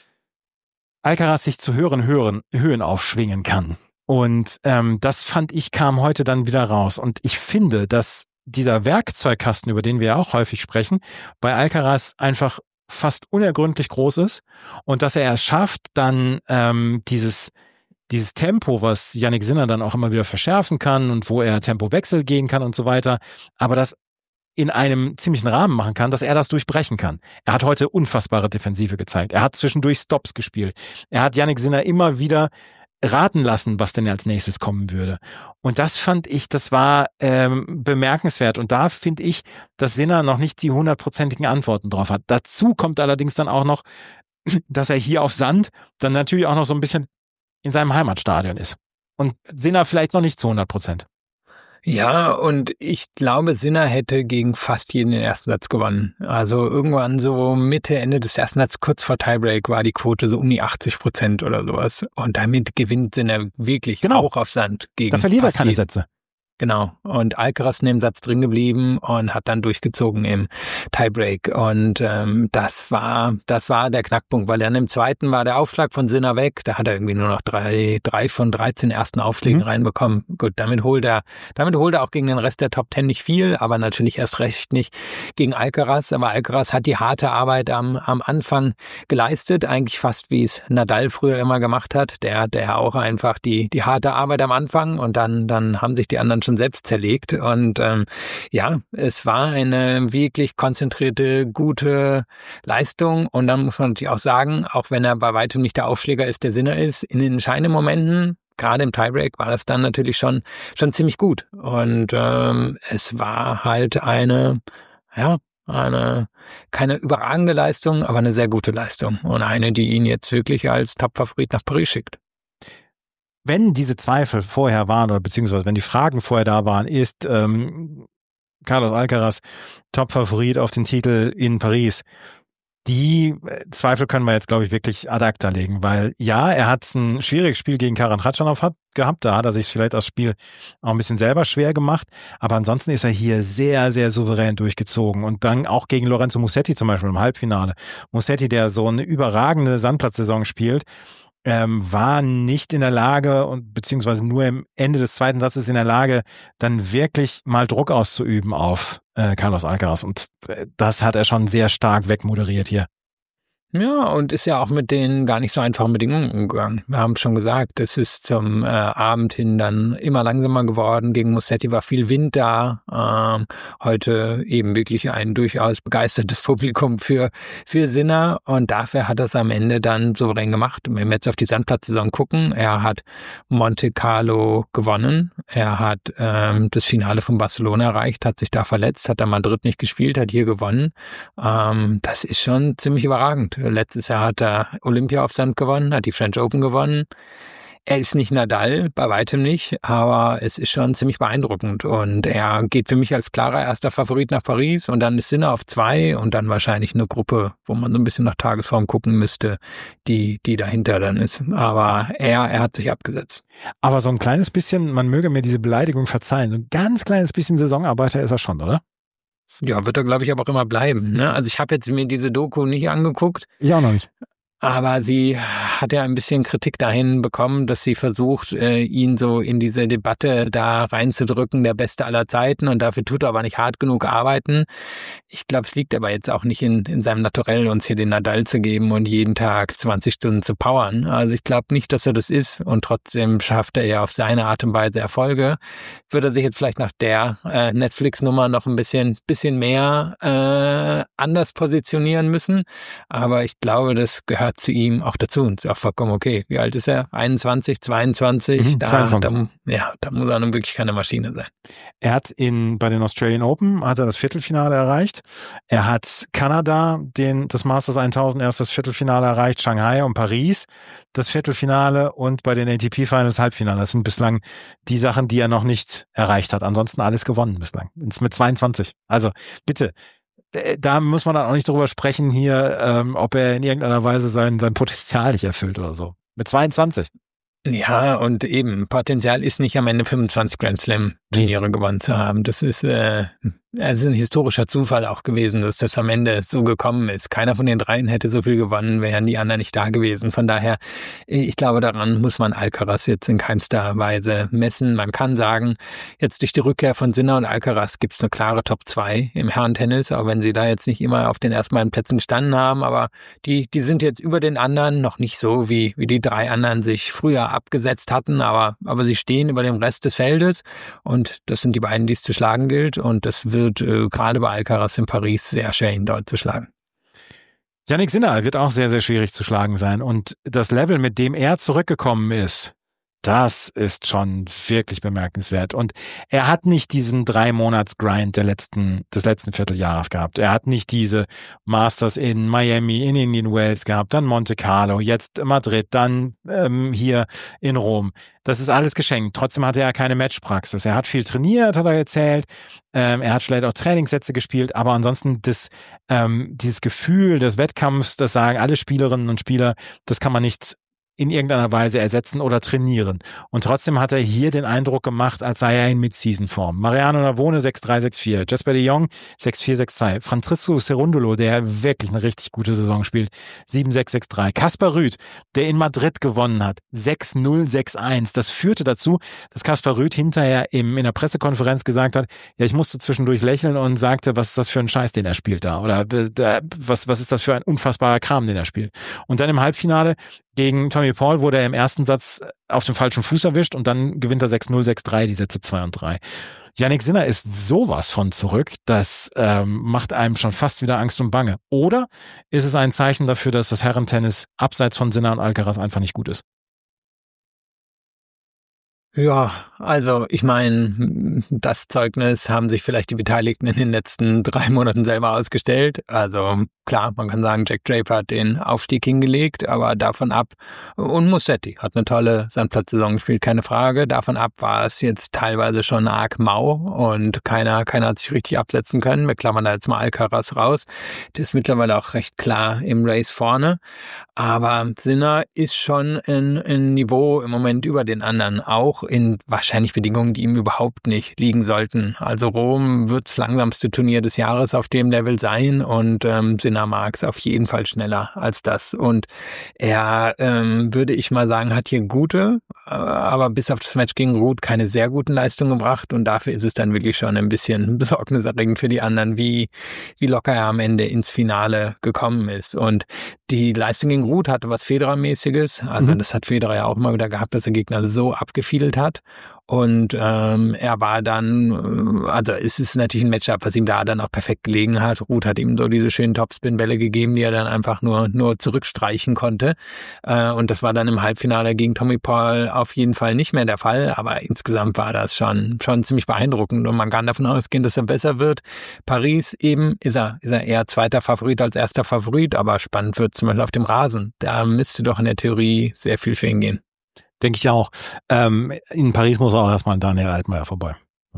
Alcaraz sich zu höheren Höhen, Höhen aufschwingen kann. Und ähm, das fand ich, kam heute dann wieder raus. Und ich finde, dass dieser Werkzeugkasten, über den wir ja auch häufig sprechen, bei Alcaraz einfach fast unergründlich groß ist und dass er es schafft, dann ähm, dieses dieses Tempo, was Jannik Sinner dann auch immer wieder verschärfen kann und wo er Tempowechsel gehen kann und so weiter, aber das in einem ziemlichen Rahmen machen kann, dass er das durchbrechen kann. Er hat heute unfassbare Defensive gezeigt. Er hat zwischendurch Stops gespielt. Er hat Jannik Sinner immer wieder raten lassen, was denn als nächstes kommen würde. Und das fand ich, das war ähm, bemerkenswert. Und da finde ich, dass Sinner noch nicht die hundertprozentigen Antworten drauf hat. Dazu kommt allerdings dann auch noch, dass er hier auf Sand dann natürlich auch noch so ein bisschen in seinem Heimatstadion ist. Und Sinner vielleicht noch nicht zu hundert Prozent. Ja, und ich glaube, Sinner hätte gegen fast jeden den ersten Satz gewonnen. Also irgendwann so Mitte, Ende des ersten Satzes, kurz vor Tiebreak, war die Quote so um die achtzig Prozent oder sowas. Und damit gewinnt Sinner wirklich genau. Auch auf Sand gegen. Da verliert er keine jeden. Sätze. Genau. Und Alcaraz in dem Satz drin geblieben und hat dann durchgezogen im Tiebreak. Und ähm, das war das war der Knackpunkt, weil dann im zweiten war der Aufschlag von Sinner weg. Da hat er irgendwie nur noch drei, drei von dreizehn ersten Aufschlägen mhm. reinbekommen. Gut, damit holt er, damit holt er auch gegen den Rest der Top Ten nicht viel, aber natürlich erst recht nicht gegen Alcaraz. Aber Alcaraz hat die harte Arbeit am am Anfang geleistet, eigentlich fast wie es Nadal früher immer gemacht hat. Der der auch einfach die die harte Arbeit am Anfang und dann dann haben sich die anderen schon selbst zerlegt und ähm, ja, es war eine wirklich konzentrierte, gute Leistung und dann muss man natürlich auch sagen, auch wenn er bei weitem nicht der Aufschläger ist, der Sinner ist, in den entscheidenden Momenten, gerade im Tiebreak, war das dann natürlich schon schon ziemlich gut und ähm, es war halt eine, ja, eine keine überragende Leistung, aber eine sehr gute Leistung und eine, die ihn jetzt wirklich als Top-Favorit nach Paris schickt. Wenn diese Zweifel vorher waren oder beziehungsweise wenn die Fragen vorher da waren, ist ähm, Carlos Alcaraz Top-Favorit auf den Titel in Paris. Die Zweifel können wir jetzt, glaube ich, wirklich ad acta legen, weil ja, er hat ein schwieriges Spiel gegen Karan Khachanov hat, gehabt, da hat er sich vielleicht das Spiel auch ein bisschen selber schwer gemacht, aber ansonsten ist er hier sehr, sehr souverän durchgezogen und dann auch gegen Lorenzo Musetti zum Beispiel im Halbfinale. Musetti, der so eine überragende Sandplatzsaison spielt, Ähm, war nicht in der Lage und beziehungsweise nur am Ende des zweiten Satzes in der Lage, dann wirklich mal Druck auszuüben auf äh, Carlos Alcaraz. Und äh, das hat er schon sehr stark wegmoderiert hier. Ja, und ist ja auch mit den gar nicht so einfachen Bedingungen umgegangen. Wir haben schon gesagt, es ist zum äh, Abend hin dann immer langsamer geworden. Gegen Musetti war viel Wind da. Ähm, heute eben wirklich ein durchaus begeistertes Publikum für für Sinner. Und dafür hat er es am Ende dann souverän gemacht. Wenn wir jetzt auf die Sandplatzsaison gucken, er hat Monte Carlo gewonnen. Er hat ähm, das Finale von Barcelona erreicht, hat sich da verletzt, hat dann Madrid nicht gespielt, hat hier gewonnen. Ähm, das ist schon ziemlich überragend. Letztes Jahr hat er Olympia auf Sand gewonnen, hat die French Open gewonnen. er ist nicht Nadal, bei weitem nicht, aber es ist schon ziemlich beeindruckend und er geht für mich als klarer erster Favorit nach Paris und dann ist Sinner auf zwei und dann wahrscheinlich eine Gruppe, wo man so ein bisschen nach Tagesform gucken müsste, die, die dahinter dann ist. Aber er, er hat sich abgesetzt. Aber so ein kleines bisschen, man möge mir diese Beleidigung verzeihen, so ein ganz kleines bisschen Saisonarbeiter ist er schon, oder? Ja, wird er, glaube ich, aber auch immer bleiben. Ne? Also ich habe jetzt mir diese Doku nicht angeguckt. Ich auch noch nicht. Aber sie hat ja ein bisschen Kritik dahin bekommen, dass sie versucht, ihn so in diese Debatte da reinzudrücken, der Beste aller Zeiten, und dafür tut er aber nicht hart genug arbeiten. Ich glaube, es liegt aber jetzt auch nicht in, in seinem Naturell, uns hier den Nadal zu geben und jeden Tag zwanzig Stunden zu powern. Also ich glaube nicht, dass er das ist, und trotzdem schafft er ja auf seine Art und Weise Erfolge. Würde er sich jetzt vielleicht nach der äh, Netflix-Nummer noch ein bisschen, bisschen mehr äh, anders positionieren müssen, aber ich glaube, das gehört zu ihm auch dazu und ist auch vollkommen okay. Wie alt ist er? einundzwanzig, zweiundzwanzig? Mhm, da, zweiundzwanzig. Da, ja, da muss er nun wirklich keine Maschine sein. Er hat in, bei den Australian Open hat er das Viertelfinale erreicht. Er hat Kanada, den, das Masters tausend erst das Viertelfinale erreicht, Shanghai und Paris das Viertelfinale und bei den A T P Finals Halbfinale. Das sind bislang die Sachen, die er noch nicht erreicht hat. Ansonsten alles gewonnen bislang. Jetzt mit zweiundzwanzig. Also bitte, da muss man dann auch nicht drüber sprechen hier, ähm, ob er in irgendeiner Weise sein, sein Potenzial nicht erfüllt oder so. Mit zweiundzwanzig. Ja, und eben, Potenzial ist nicht am Ende fünfundzwanzig Grand Slam Turniere nee. gewonnen zu haben. Das ist, äh, also ein historischer Zufall auch gewesen, dass das am Ende so gekommen ist. Keiner von den dreien hätte so viel gewonnen, wären die anderen nicht da gewesen. Von daher, ich glaube, daran muss man Alcaraz jetzt in keinster Weise messen. Man kann sagen, jetzt durch die Rückkehr von Sinner und Alcaraz gibt es eine klare Top zwei im Herrentennis, auch wenn sie da jetzt nicht immer auf den ersten beiden Plätzen gestanden haben. Aber die, die sind jetzt über den anderen, noch nicht so, wie, wie die drei anderen sich früher abgesetzt hatten, aber, aber sie stehen über dem Rest des Feldes, und das sind die beiden, die es zu schlagen gilt, und das wird äh, gerade bei Alcaraz in Paris sehr schwer, ihn dort zu schlagen. Jannik Sinner wird auch sehr, sehr schwierig zu schlagen sein, und das Level, mit dem er zurückgekommen ist, das ist schon wirklich bemerkenswert. Und er hat nicht diesen drei Monats Grind der letzten, des letzten Vierteljahres gehabt. Er hat nicht diese Masters in Miami, in Indian Wells gehabt, dann Monte Carlo, jetzt Madrid, dann ähm, hier in Rom. Das ist alles geschenkt. Trotzdem hatte er keine Matchpraxis. Er hat viel trainiert, hat er erzählt. Ähm, er hat vielleicht auch Trainingssätze gespielt, aber ansonsten das, ähm, dieses Gefühl des Wettkampfs, das sagen alle Spielerinnen und Spieler, das kann man nicht in irgendeiner Weise ersetzen oder trainieren. Und trotzdem hat er hier den Eindruck gemacht, als sei er in Mid-Season-Form. Mariano Navone sechs drei, sechs vier, Jesper de Jong sechs vier, sechs zwei, Francisco Cerundolo, der wirklich eine richtig gute Saison spielt, sieben sechs, sechs drei, Kaspar Rüth, der in Madrid gewonnen hat, sechs null, sechs eins. Das führte dazu, dass Kaspar Rüth hinterher im, in der Pressekonferenz gesagt hat, ja, ich musste zwischendurch lächeln und sagte, was ist das für ein Scheiß, den er spielt da? Oder äh, was, was ist das für ein unfassbarer Kram, den er spielt? Und dann im Halbfinale gegen Tommy Paul wurde er im ersten Satz auf dem falschen Fuß erwischt, und dann gewinnt er sechs null, sechs drei, die Sätze zwei und drei. Jannik Sinner ist sowas von zurück, das ähm, macht einem schon fast wieder Angst und Bange. Oder ist es ein Zeichen dafür, dass das Herrentennis abseits von Sinner und Alcaraz einfach nicht gut ist? Ja, also ich meine, das Zeugnis haben sich vielleicht die Beteiligten in den letzten drei Monaten selber ausgestellt. Also klar, man kann sagen, Jack Draper hat den Aufstieg hingelegt, aber davon ab, und Musetti hat eine tolle Sandplatzsaison gespielt, keine Frage. Davon ab war es jetzt teilweise schon arg mau und keiner, keiner hat sich richtig absetzen können. Wir klammern da jetzt mal Alcaraz raus. Der ist mittlerweile auch recht klar im Race vorne. Aber Sinner ist schon ein, ein Niveau im Moment über den anderen, auch in wahrscheinlich Bedingungen, die ihm überhaupt nicht liegen sollten. Also Rom wird das langsamste Turnier des Jahres auf dem Level sein, und ähm, Sinner mag es auf jeden Fall schneller als das. Und er, ähm, würde ich mal sagen, hat hier gute, äh, aber bis auf das Match gegen Ruth keine sehr guten Leistungen gebracht, und dafür ist es dann wirklich schon ein bisschen besorgniserregend für die anderen, wie, wie locker er am Ende ins Finale gekommen ist. Und die Leistung gegen Ruth hatte was Federer-mäßiges. Also mhm. das hat Federer ja auch immer wieder gehabt, dass der Gegner so abgefiedelt hat. Und ähm, er war dann, also es ist natürlich ein Matchup, was ihm da dann auch perfekt gelegen hat. Ruth hat ihm so diese schönen Topspin-Bälle gegeben, die er dann einfach nur nur zurückstreichen konnte. Äh, und das war dann im Halbfinale gegen Tommy Paul auf jeden Fall nicht mehr der Fall. Aber insgesamt war das schon schon ziemlich beeindruckend, und man kann davon ausgehen, dass er besser wird. Paris eben ist er ist er eher zweiter Favorit als erster Favorit, aber spannend wird zum Beispiel auf dem Rasen. Da müsste doch in der Theorie sehr viel für ihn gehen. denke ich auch. Ähm, in Paris muss auch erstmal Daniel Altmaier vorbei.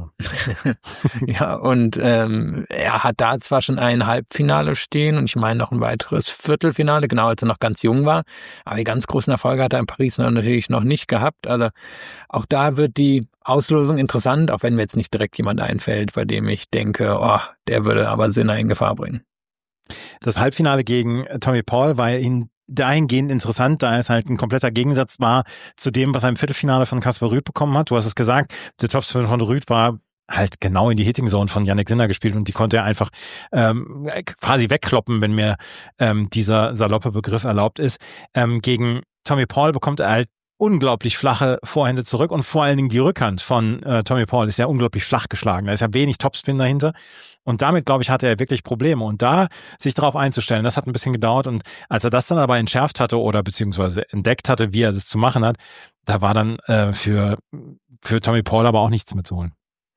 Ja, und ähm, er hat da zwar schon ein Halbfinale stehen und ich meine noch ein weiteres Viertelfinale, genau als er noch ganz jung war, aber die ganz großen Erfolge hat er in Paris natürlich noch nicht gehabt. Also auch da wird die Auslosung interessant, auch wenn mir jetzt nicht direkt jemand einfällt, bei dem ich denke, oh, der würde aber Sinner in Gefahr bringen. Das Halbfinale gegen Tommy Paul war ihn dahingehend interessant, da es halt ein kompletter Gegensatz war zu dem, was er im Viertelfinale von Casper Ruud bekommen hat. Du hast es gesagt, der Topspin von Ruud war halt genau in die Hitting Zone von Jannik Sinner gespielt und die konnte er einfach ähm, quasi wegkloppen, wenn mir ähm, dieser saloppe Begriff erlaubt ist. Ähm, gegen Tommy Paul bekommt er halt unglaublich flache Vorhände zurück und vor allen Dingen die Rückhand von äh, Tommy Paul ist ja unglaublich flach geschlagen. Da ist ja wenig Topspin dahinter und damit, glaube ich, hatte er wirklich Probleme und da sich darauf einzustellen, das hat ein bisschen gedauert und als er das dann aber entschärft hatte oder beziehungsweise entdeckt hatte, wie er das zu machen hat, da war dann äh, für für Tommy Paul aber auch nichts mehr zu holen.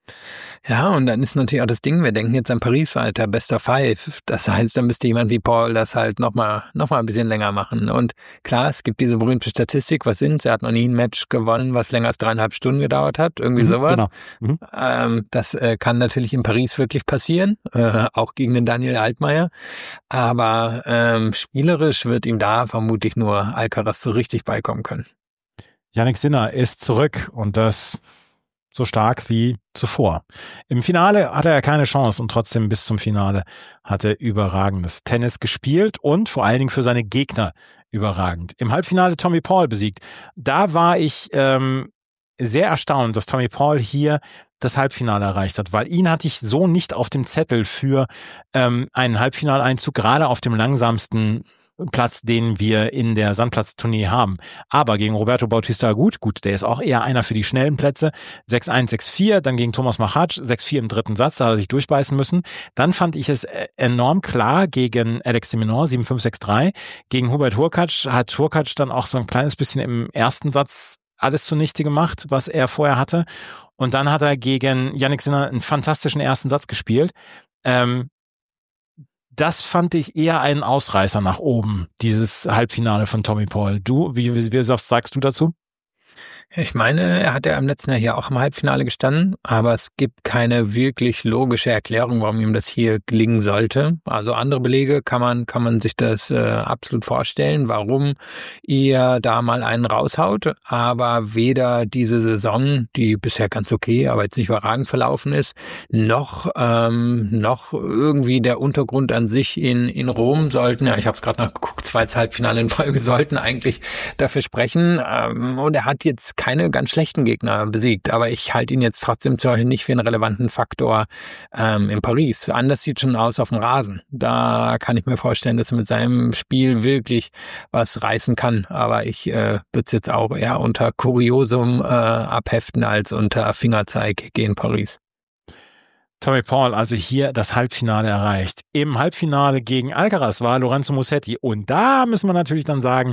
Ja, und dann ist natürlich auch das Ding, wir denken jetzt an Paris weiter, Best of Five. Das heißt, dann müsste jemand wie Paul das halt nochmal noch mal ein bisschen länger machen. Und klar, es gibt diese berühmte Statistik, was sind's? Er hat noch nie ein Match gewonnen, was länger als dreieinhalb Stunden gedauert hat, irgendwie mhm, sowas. Genau. Mhm. Ähm, das äh, kann natürlich in Paris wirklich passieren, äh, auch gegen den Daniel Altmaier. Aber ähm, spielerisch wird ihm da vermutlich nur Alcaraz so richtig beikommen können. Jannik Sinner ist zurück und das so stark wie zuvor. Im Finale hatte er keine Chance und trotzdem bis zum Finale hat er überragendes Tennis gespielt und vor allen Dingen für seine Gegner überragend. Im Halbfinale Tommy Paul besiegt. Da war ich ähm, sehr erstaunt, dass Tommy Paul hier das Halbfinale erreicht hat, weil ihn hatte ich so nicht auf dem Zettel für ähm, einen Halbfinaleinzug, gerade auf dem langsamsten Platz, den wir in der Sandplatztournee haben. Aber gegen Roberto Bautista Agut, gut, der ist auch eher einer für die schnellen Plätze, sechs eins, sechs vier, dann gegen Thomas Machac, sechs vier im dritten Satz, da hat er sich durchbeißen müssen. Dann fand ich es enorm klar gegen Alex de Minaur, sieben fünf, sechs drei. Gegen Hubert Hurkacz hat Hurkacz dann auch so ein kleines bisschen im ersten Satz alles zunichte gemacht, was er vorher hatte. Und dann hat er gegen Jannik Sinner einen fantastischen ersten Satz gespielt. Ähm, Das fand ich eher einen Ausreißer nach oben, dieses Halbfinale von Tommy Paul. Du, wie, wie, wie sagst du dazu? Ich meine, er hat ja im letzten Jahr hier auch im Halbfinale gestanden, aber es gibt keine wirklich logische Erklärung, warum ihm das hier gelingen sollte. Also andere Belege kann man kann man sich das äh, absolut vorstellen, warum ihr da mal einen raushaut, aber weder diese Saison, die bisher ganz okay, aber jetzt nicht überragend verlaufen ist, noch ähm, noch irgendwie der Untergrund an sich in in Rom sollten, ja, ich habe es gerade nachgeguckt, zwei Halbfinale in Folge sollten eigentlich dafür sprechen. Ähm, und er hat jetzt keine ganz schlechten Gegner besiegt, aber ich halte ihn jetzt trotzdem zum Beispiel nicht für einen relevanten Faktor ähm, in Paris. Anders sieht schon aus auf dem Rasen. Da kann ich mir vorstellen, dass er mit seinem Spiel wirklich was reißen kann, aber ich äh, würde es jetzt auch eher unter Kuriosum äh, abheften als unter Fingerzeig gegen Paris. Tommy Paul also hier das Halbfinale erreicht. Im Halbfinale gegen Alcaraz war Lorenzo Musetti und da müssen wir natürlich dann sagen,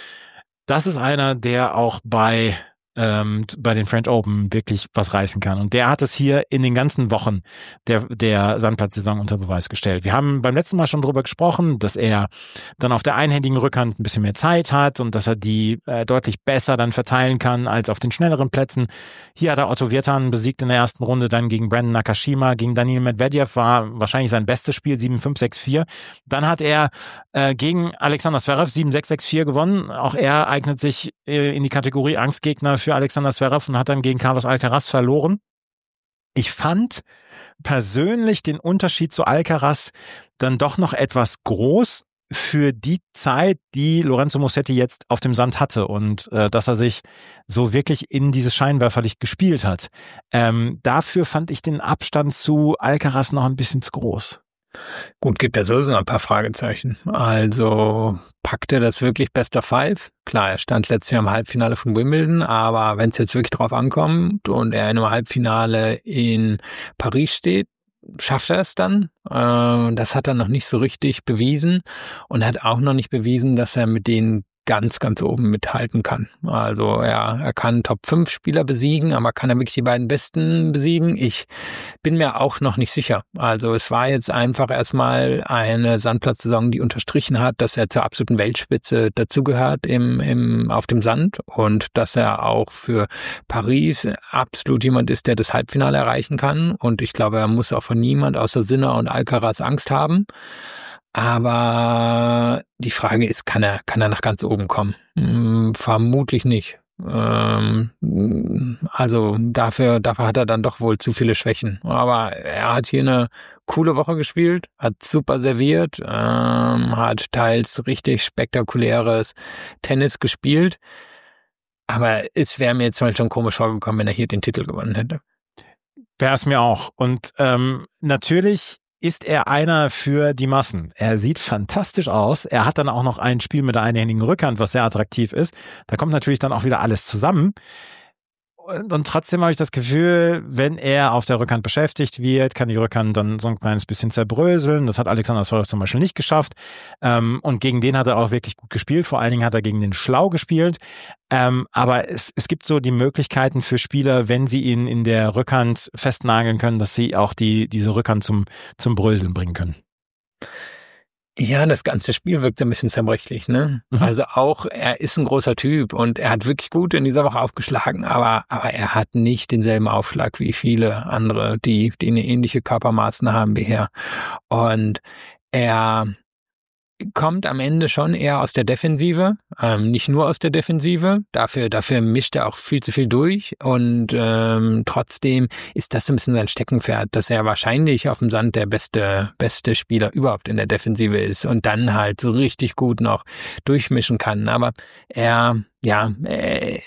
das ist einer, der auch bei ähm, bei den French Open wirklich was reißen kann. Und der hat es hier in den ganzen Wochen der der Sandplatzsaison unter Beweis gestellt. Wir haben beim letzten Mal schon drüber gesprochen, dass er dann auf der einhändigen Rückhand ein bisschen mehr Zeit hat und dass er die äh, deutlich besser dann verteilen kann als auf den schnelleren Plätzen. Hier hat er Otto Wirtan besiegt in der ersten Runde, dann gegen Brandon Nakashima, gegen Daniil Medvedev war wahrscheinlich sein bestes Spiel, sieben fünf, sechs vier. Dann hat er äh, gegen Alexander Zverev sieben sechs, sechs vier gewonnen. Auch er eignet sich äh, in die Kategorie Angstgegner für Alexander Zverev und hat dann gegen Carlos Alcaraz verloren. Ich fand persönlich den Unterschied zu Alcaraz dann doch noch etwas groß für die Zeit, die Lorenzo Musetti jetzt auf dem Sand hatte und äh, dass er sich so wirklich in dieses Scheinwerferlicht gespielt hat. Ähm, dafür fand ich den Abstand zu Alcaraz noch ein bisschen zu groß. Gut, gibt ja sowieso noch ein paar Fragezeichen. Also packt er das wirklich Best of Five? Klar, er stand letztes Jahr im Halbfinale von Wimbledon, aber wenn es jetzt wirklich drauf ankommt und er in einem Halbfinale in Paris steht, schafft er es dann? Äh, das hat er noch nicht so richtig bewiesen und hat auch noch nicht bewiesen, dass er mit den ganz, ganz oben mithalten kann. Also er, er kann Top fünf Spieler besiegen, aber kann er wirklich die beiden Besten besiegen? Ich bin mir auch noch nicht sicher. Also es war jetzt einfach erstmal eine Sandplatzsaison, die unterstrichen hat, dass er zur absoluten Weltspitze dazugehört im, im, auf dem Sand und dass er auch für Paris absolut jemand ist, der das Halbfinale erreichen kann. Und ich glaube, er muss auch von niemand außer Sinner und Alcaraz Angst haben. Aber die Frage ist, kann er, kann er nach ganz oben kommen? Hm, vermutlich nicht. Ähm, also dafür, dafür hat er dann doch wohl zu viele Schwächen. Aber er hat hier eine coole Woche gespielt, hat super serviert, ähm, hat teils richtig spektakuläres Tennis gespielt. Aber es wäre mir jetzt mal schon komisch vorgekommen, wenn er hier den Titel gewonnen hätte. Wäre es mir auch. Und ähm, natürlich ist er einer für die Massen. Er sieht fantastisch aus. Er hat dann auch noch ein Spiel mit der einhändigen Rückhand, was sehr attraktiv ist. Da kommt natürlich dann auch wieder alles zusammen. Und, und trotzdem habe ich das Gefühl, wenn er auf der Rückhand beschäftigt wird, kann die Rückhand dann so ein kleines bisschen zerbröseln. Das hat Alexander Zverev zum Beispiel nicht geschafft. Ähm, und gegen den hat er auch wirklich gut gespielt. Vor allen Dingen hat er gegen den schlau gespielt. Ähm, aber es, es gibt so die Möglichkeiten für Spieler, wenn sie ihn in der Rückhand festnageln können, dass sie auch die diese Rückhand zum, zum Bröseln bringen können. Ja, das ganze Spiel wirkt so ein bisschen zerbrechlich, ne? Mhm. Also auch, er ist ein großer Typ und er hat wirklich gut in dieser Woche aufgeschlagen, aber, aber er hat nicht denselben Aufschlag wie viele andere, die, die eine ähnliche Körpermaßen haben wie er. Und er kommt am Ende schon eher aus der Defensive, ähm, nicht nur aus der Defensive. Dafür, dafür mischt er auch viel zu viel durch und ähm, trotzdem ist das so ein bisschen sein Steckenpferd, dass er wahrscheinlich auf dem Sand der beste, beste Spieler überhaupt in der Defensive ist und dann halt so richtig gut noch durchmischen kann. Aber er, ja, äh,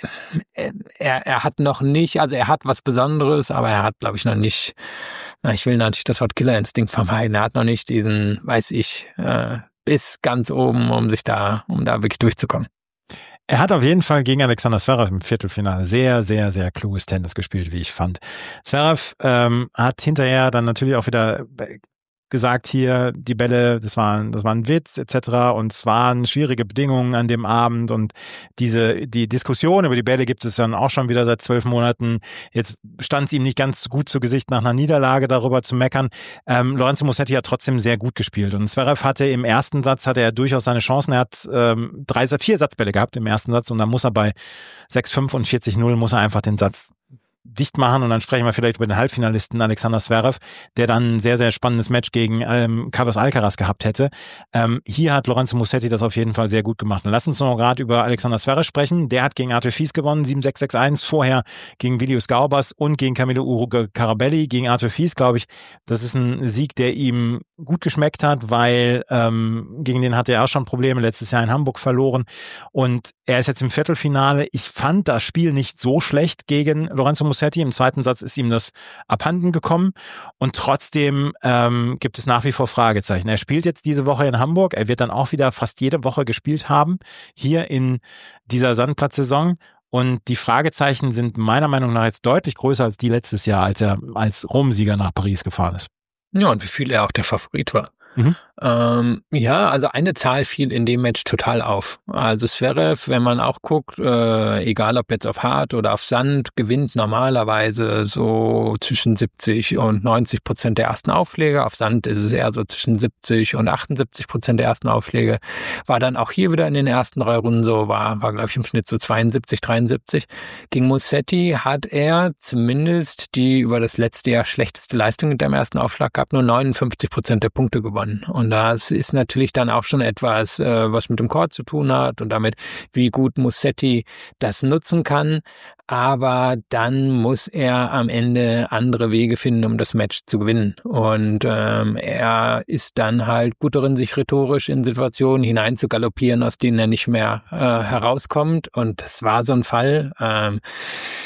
er, er hat noch nicht, also er hat was Besonderes, aber er hat, glaube ich, noch nicht, na, ich will natürlich das Wort Killerinstinkt vermeiden, er hat noch nicht diesen, weiß ich, äh, bis ganz oben, um sich da, um da wirklich durchzukommen. Er hat auf jeden Fall gegen Alexander Zverev im Viertelfinale sehr, sehr, sehr kluges Tennis gespielt, wie ich fand. Zverev ähm, hat hinterher dann natürlich auch wieder gesagt, hier die Bälle, das war, das war ein Witz et cetera. Und es waren schwierige Bedingungen an dem Abend und diese die Diskussion über die Bälle gibt es dann auch schon wieder seit zwölf Monaten. Jetzt stand es ihm nicht ganz gut zu Gesicht, nach einer Niederlage darüber zu meckern. Ähm, Lorenzo Musetti hat trotzdem sehr gut gespielt und Zverev hatte im ersten Satz hatte er durchaus seine Chancen. Er hat ähm, drei, vier Satzbälle gehabt im ersten Satz und dann muss er bei sechs fünf und vierzig null muss er einfach den Satz dicht machen und dann sprechen wir vielleicht über den Halbfinalisten Alexander Zverev, der dann ein sehr, sehr spannendes Match gegen ähm, Carlos Alcaraz gehabt hätte. Ähm, hier hat Lorenzo Musetti das auf jeden Fall sehr gut gemacht. Und lass uns noch gerade über Alexander Zverev sprechen. Der hat gegen Arthur Fils gewonnen, sieben sechs sechs eins, vorher gegen Vilius Gaubas und gegen Camilo Uruguay Carabelli. Gegen Arthur Fils, glaube ich, das ist ein Sieg, der ihm gut geschmeckt hat, weil ähm, gegen den hatte er auch schon Probleme, letztes Jahr in Hamburg verloren und er ist jetzt im Viertelfinale. Ich fand das Spiel nicht so schlecht gegen Lorenzo Musetti. Im zweiten Satz ist ihm das abhanden gekommen und trotzdem ähm, gibt es nach wie vor Fragezeichen. Er spielt jetzt diese Woche in Hamburg. Er wird dann auch wieder fast jede Woche gespielt haben, hier in dieser Sandplatzsaison. Und die Fragezeichen sind meiner Meinung nach jetzt deutlich größer als die letztes Jahr, als er als Rom-Sieger nach Paris gefahren ist. Ja, und wie viel er auch der Favorit war. Mhm. Ähm, ja, also eine Zahl fiel in dem Match total auf. Also Zverev, wenn man auch guckt, äh, egal ob jetzt auf Hart oder auf Sand, gewinnt normalerweise so zwischen siebzig und neunzig Prozent der ersten Aufschläge. Auf Sand ist es eher so zwischen siebzig und achtundsiebzig Prozent der ersten Aufschläge. War dann auch hier wieder in den ersten drei Runden so, war, war glaube ich im Schnitt so zweiundsiebzig, dreiundsiebzig. Gegen Musetti hat er zumindest die über das letzte Jahr schlechteste Leistung mit dem ersten Aufschlag gehabt, nur neunundfünfzig Prozent der Punkte gewonnen. Und das ist natürlich dann auch schon etwas, äh, was mit dem Court zu tun hat und damit, wie gut Musetti das nutzen kann. Aber dann muss er am Ende andere Wege finden, um das Match zu gewinnen. Und ähm, er ist dann halt gut darin, sich rhetorisch in Situationen hinein zu galoppieren, aus denen er nicht mehr äh, herauskommt. Und das war so ein Fall. Ähm,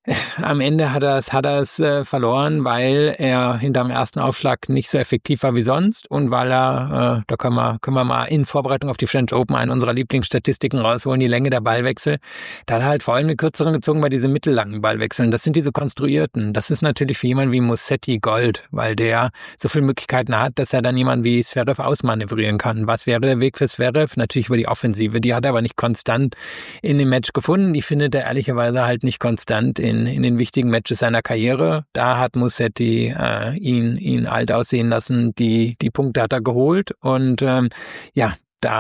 Am Ende hat er es, hat er es äh, verloren, weil er hinterm ersten Aufschlag nicht so effektiv war wie sonst und weil er, äh, da können wir, können wir mal in Vorbereitung auf die French Open eine unserer Lieblingsstatistiken rausholen, die Länge der Ballwechsel. Da hat er halt vor allem eine kürzeren gezogen bei diesen mittellangen Ballwechseln. Das sind diese konstruierten. Das ist natürlich für jemanden wie Musetti Gold, weil der so viele Möglichkeiten hat, dass er dann jemanden wie Zverev ausmanövrieren kann. Was wäre der Weg für Zverev? Natürlich über die Offensive. Die hat er aber nicht konstant in dem Match gefunden. Die findet er ehrlicherweise halt nicht konstant in In, in den wichtigen Matches seiner Karriere. Da hat Musetti äh, ihn, ihn alt aussehen lassen. Die, die Punkte hat er geholt. Und ähm, ja,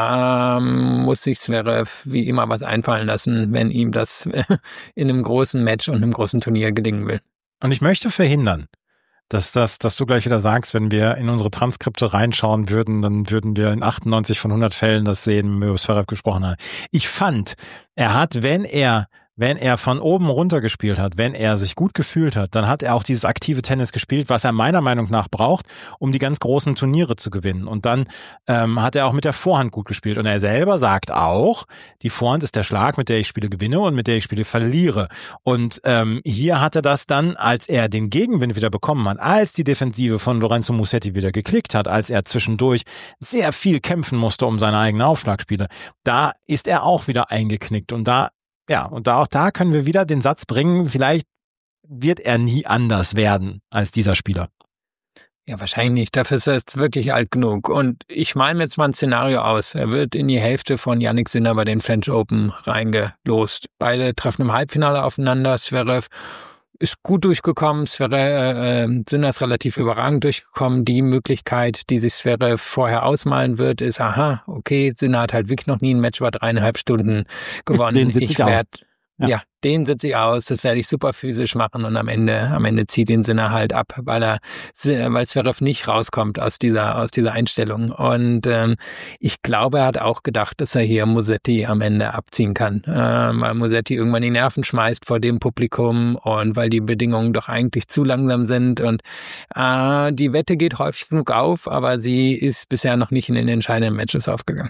da muss sich Zverev wie immer was einfallen lassen, wenn ihm das in einem großen Match und einem großen Turnier gelingen will. Und ich möchte verhindern, dass das, dass du gleich wieder sagst, wenn wir in unsere Transkripte reinschauen würden, dann würden wir in achtundneunzig von hundert Fällen das sehen, wenn wir über Zverev gesprochen haben. Ich fand, er hat, wenn er Wenn er von oben runter gespielt hat, wenn er sich gut gefühlt hat, dann hat er auch dieses aktive Tennis gespielt, was er meiner Meinung nach braucht, um die ganz großen Turniere zu gewinnen. Und dann ähm, hat er auch mit der Vorhand gut gespielt. Und er selber sagt auch, die Vorhand ist der Schlag, mit der ich Spiele gewinne und mit der ich Spiele verliere. Und ähm, hier hat er das dann, als er den Gegenwind wieder bekommen hat, als die Defensive von Lorenzo Musetti wieder geklickt hat, als er zwischendurch sehr viel kämpfen musste um seine eigenen Aufschlagspiele, da ist er auch wieder eingeknickt. Und da Ja, und da auch da können wir wieder den Satz bringen, vielleicht wird er nie anders werden als dieser Spieler. Ja, wahrscheinlich nicht. Dafür ist er jetzt wirklich alt genug. Und ich male mir jetzt mal ein Szenario aus. Er wird in die Hälfte von Jannik Sinner bei den French Open reingelost. Beide treffen im Halbfinale aufeinander. Zverev ist gut durchgekommen. Zverev, äh, Sinner ist relativ überragend durchgekommen. Die Möglichkeit, die sich Zverev vorher ausmalen wird, ist, aha, okay, Sinner hat halt wirklich noch nie ein Match über dreieinhalb Stunden gewonnen. Den sitze ich, ich werd, aus. Ja. ja, den sitze ich aus. Das werde ich super physisch machen und am Ende, am Ende zieht den Sinner halt ab, weil er, weil Zverev nicht rauskommt aus dieser, aus dieser Einstellung. Und ähm, ich glaube, er hat auch gedacht, dass er hier Musetti am Ende abziehen kann, äh, weil Musetti irgendwann die Nerven schmeißt vor dem Publikum und weil die Bedingungen doch eigentlich zu langsam sind. Und äh, die Wette geht häufig genug auf, aber sie ist bisher noch nicht in den entscheidenden Matches aufgegangen.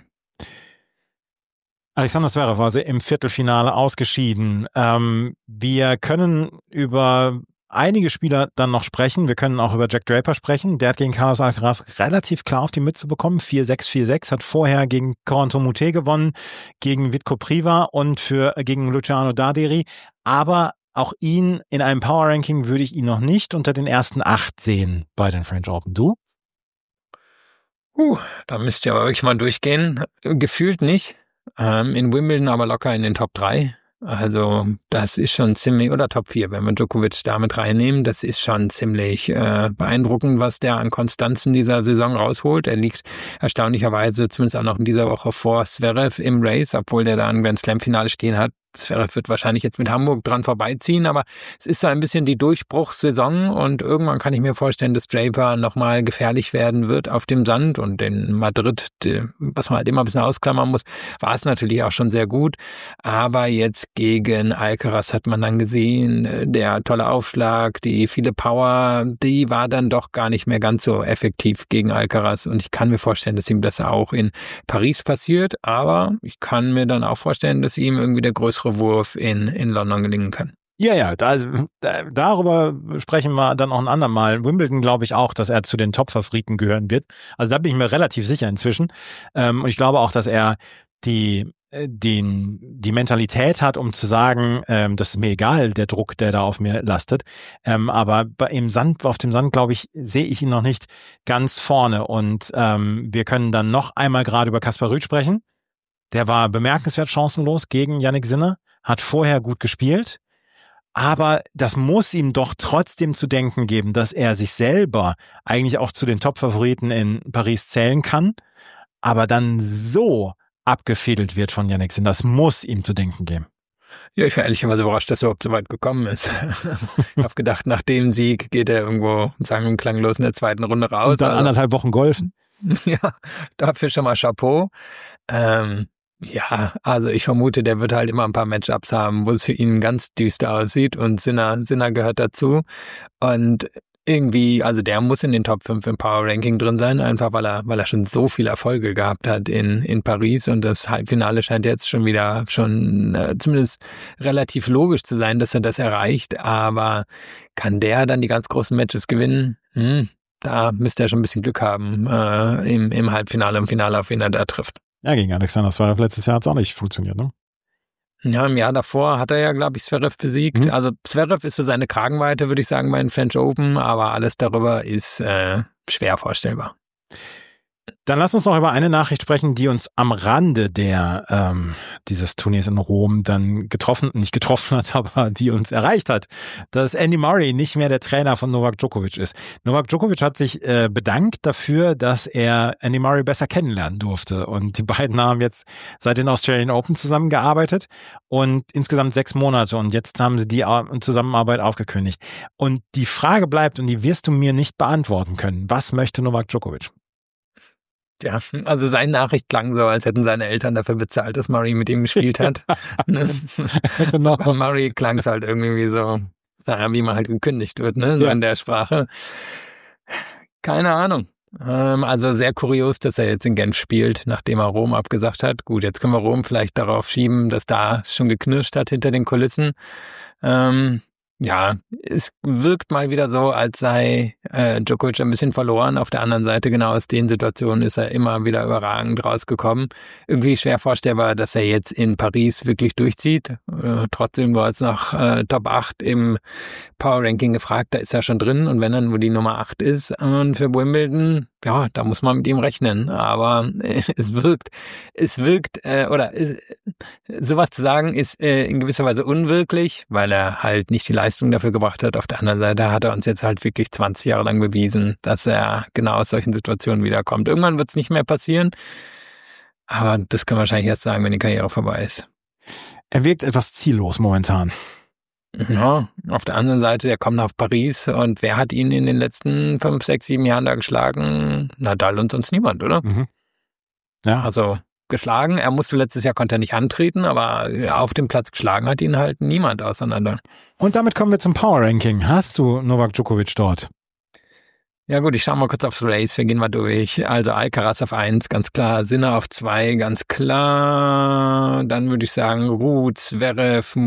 Alexander Zverev also im Viertelfinale ausgeschieden. Ähm, wir können über einige Spieler dann noch sprechen. Wir können auch über Jack Draper sprechen. Der hat gegen Carlos Alcaraz relativ klar auf die Mütze bekommen. vier sechs, vier sechs, hat vorher gegen Corentin Moutet gewonnen, gegen Vitko Priva und für gegen Luciano Darderi. Aber auch ihn in einem Power-Ranking würde ich ihn noch nicht unter den ersten acht sehen bei den French Open. Du? Uh, da müsst ihr aber wirklich mal durchgehen. Gefühlt nicht. Ähm, in Wimbledon aber locker in den Top drei. Also das ist schon ziemlich, oder Top vier, wenn wir Djokovic damit reinnehmen, das ist schon ziemlich äh, beeindruckend, was der an Konstanzen dieser Saison rausholt. Er liegt erstaunlicherweise zumindest auch noch in dieser Woche vor Zverev im Race, obwohl der da ein Grand Slam-Finale stehen hat. Zverev wird wahrscheinlich jetzt mit Hamburg dran vorbeiziehen, aber es ist so ein bisschen die Durchbruchssaison und irgendwann kann ich mir vorstellen, dass Draper nochmal gefährlich werden wird auf dem Sand und in Madrid, was man halt immer ein bisschen ausklammern muss, war es natürlich auch schon sehr gut, aber jetzt gegen Alcaraz hat man dann gesehen, der tolle Aufschlag, die viele Power, die war dann doch gar nicht mehr ganz so effektiv gegen Alcaraz und ich kann mir vorstellen, dass ihm das auch in Paris passiert, aber ich kann mir dann auch vorstellen, dass ihm irgendwie der größere Wurf in, in London gelingen kann. Ja, ja, da, da, darüber sprechen wir dann auch ein andermal. Wimbledon glaube ich auch, dass er zu den Top-Favoriten gehören wird. Also da bin ich mir relativ sicher inzwischen. Ähm, und ich glaube auch, dass er die, den, die Mentalität hat, um zu sagen, ähm, das ist mir egal, der Druck, der da auf mir lastet. Ähm, aber bei, im Sand, auf dem Sand, glaube ich, sehe ich ihn noch nicht ganz vorne. Und ähm, wir können dann noch einmal gerade über Kaspar Ruud sprechen. Der war bemerkenswert chancenlos gegen Jannik Sinner, hat vorher gut gespielt, aber das muss ihm doch trotzdem zu denken geben, dass er sich selber eigentlich auch zu den Top-Favoriten in Paris zählen kann, aber dann so abgefädelt wird von Jannik Sinner. Das muss ihm zu denken geben. Ja, ich war ehrlicherweise überrascht, dass er überhaupt so weit gekommen ist. Ich habe gedacht, nach dem Sieg geht er irgendwo sang- und klanglos in der zweiten Runde raus. Und dann also anderthalb Wochen golfen. Ja, dafür schon mal Chapeau. Ähm, ja, also ich vermute, der wird halt immer ein paar Matchups haben, wo es für ihn ganz düster aussieht und Sinner, Sinner gehört dazu. Und irgendwie, also der muss in den Top fünf im Power Ranking drin sein, einfach weil er, weil er schon so viele Erfolge gehabt hat in, in Paris und das Halbfinale scheint jetzt schon wieder schon äh, zumindest relativ logisch zu sein, dass er das erreicht, aber kann der dann die ganz großen Matches gewinnen? Hm, da müsste er schon ein bisschen Glück haben äh, im, im Halbfinale, im Finale, auf wen er da trifft. Ja, gegen Alexander Zverev letztes Jahr hat es auch nicht funktioniert, ne? Ja, im Jahr davor hat er ja, glaube ich, Zverev besiegt. Mhm. Also Zverev ist so seine Kragenweite, würde ich sagen, bei den French Open, aber alles darüber ist äh, schwer vorstellbar. Dann lass uns noch über eine Nachricht sprechen, die uns am Rande der ähm, dieses Turniers in Rom dann getroffen, nicht getroffen hat, aber die uns erreicht hat, dass Andy Murray nicht mehr der Trainer von Novak Djokovic ist. Novak Djokovic hat sich äh, bedankt dafür, dass er Andy Murray besser kennenlernen durfte und die beiden haben jetzt seit den Australian Open zusammengearbeitet und insgesamt sechs Monate und jetzt haben sie die Zusammenarbeit aufgekündigt. Und die Frage bleibt, und die wirst du mir nicht beantworten können, was möchte Novak Djokovic? Ja, also seine Nachricht klang so, als hätten seine Eltern dafür bezahlt, dass Murray mit ihm gespielt hat. Genau. Bei Murray klang es halt irgendwie so, naja, wie man halt gekündigt wird, ne, so ja. In der Sprache. Keine Ahnung. Ähm, also sehr kurios, dass er jetzt in Genf spielt, nachdem er Rom abgesagt hat. Gut, jetzt können wir Rom vielleicht darauf schieben, dass da schon geknirscht hat hinter den Kulissen. Ähm, Ja, es wirkt mal wieder so, als sei äh, Djokovic ein bisschen verloren. Auf der anderen Seite, genau aus den Situationen ist er immer wieder überragend rausgekommen. Irgendwie schwer vorstellbar, dass er jetzt in Paris wirklich durchzieht. Äh, trotzdem war es nach äh, Top acht im Power-Ranking gefragt, da ist er schon drin. Und wenn er nur die Nummer acht ist und für Wimbledon, ja, da muss man mit ihm rechnen. Aber äh, es wirkt, es wirkt, äh, oder äh, sowas zu sagen, ist äh, in gewisser Weise unwirklich, weil er halt nicht die Leistung dafür gebracht hat. Auf der anderen Seite hat er uns jetzt halt wirklich zwanzig Jahre lang bewiesen, dass er genau aus solchen Situationen wiederkommt. Irgendwann wird es nicht mehr passieren, aber das kann man wahrscheinlich erst sagen, wenn die Karriere vorbei ist. Er wirkt etwas ziellos momentan. Ja, auf der anderen Seite, der kommt nach Paris und wer hat ihn in den letzten fünf, sechs, sieben Jahren da geschlagen? Nadal und sonst niemand, oder? Mhm. Ja. Also geschlagen, er musste letztes Jahr, konnte er nicht antreten, aber auf dem Platz geschlagen hat ihn halt niemand auseinander. Und damit kommen wir zum Power-Ranking. Hast du Novak Djokovic dort? Ja gut, ich schaue mal kurz aufs Race, wir gehen mal durch. Also Alcaraz auf eins, ganz klar. Sinner auf zwei, ganz klar. Dann würde ich sagen Ruud, Zverev,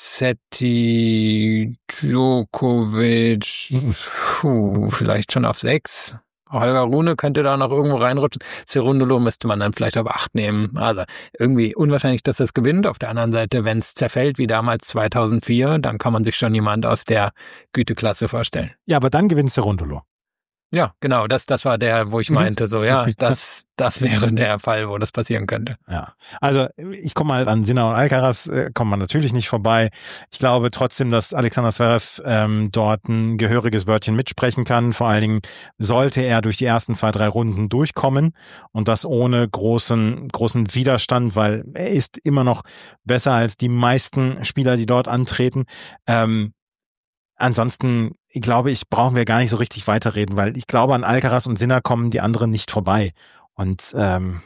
Musetti, Djokovic, puh, vielleicht schon auf sechs. Holger Rune könnte da noch irgendwo reinrutschen. Cerundolo müsste man dann vielleicht auf acht nehmen. Also irgendwie unwahrscheinlich, dass das gewinnt. Auf der anderen Seite, wenn es zerfällt wie damals zweitausendvier, dann kann man sich schon jemand aus der Güteklasse vorstellen. Ja, aber dann gewinnt Cerundolo. Ja, genau, das das war der, wo ich meinte, so ja, das das wäre der Fall, wo das passieren könnte. Ja, also ich komme mal an Sinner und Alcaraz, äh, kommt man natürlich nicht vorbei. Ich glaube trotzdem, dass Alexander Zverev ähm, dort ein gehöriges Wörtchen mitsprechen kann. Vor allen Dingen sollte er durch die ersten zwei, drei Runden durchkommen und das ohne großen großen Widerstand, weil er ist immer noch besser als die meisten Spieler, die dort antreten. Ähm, Ansonsten, ich glaube ich, brauchen wir gar nicht so richtig weiterreden, weil ich glaube, an Alcaraz und Sinner kommen die anderen nicht vorbei. Und ähm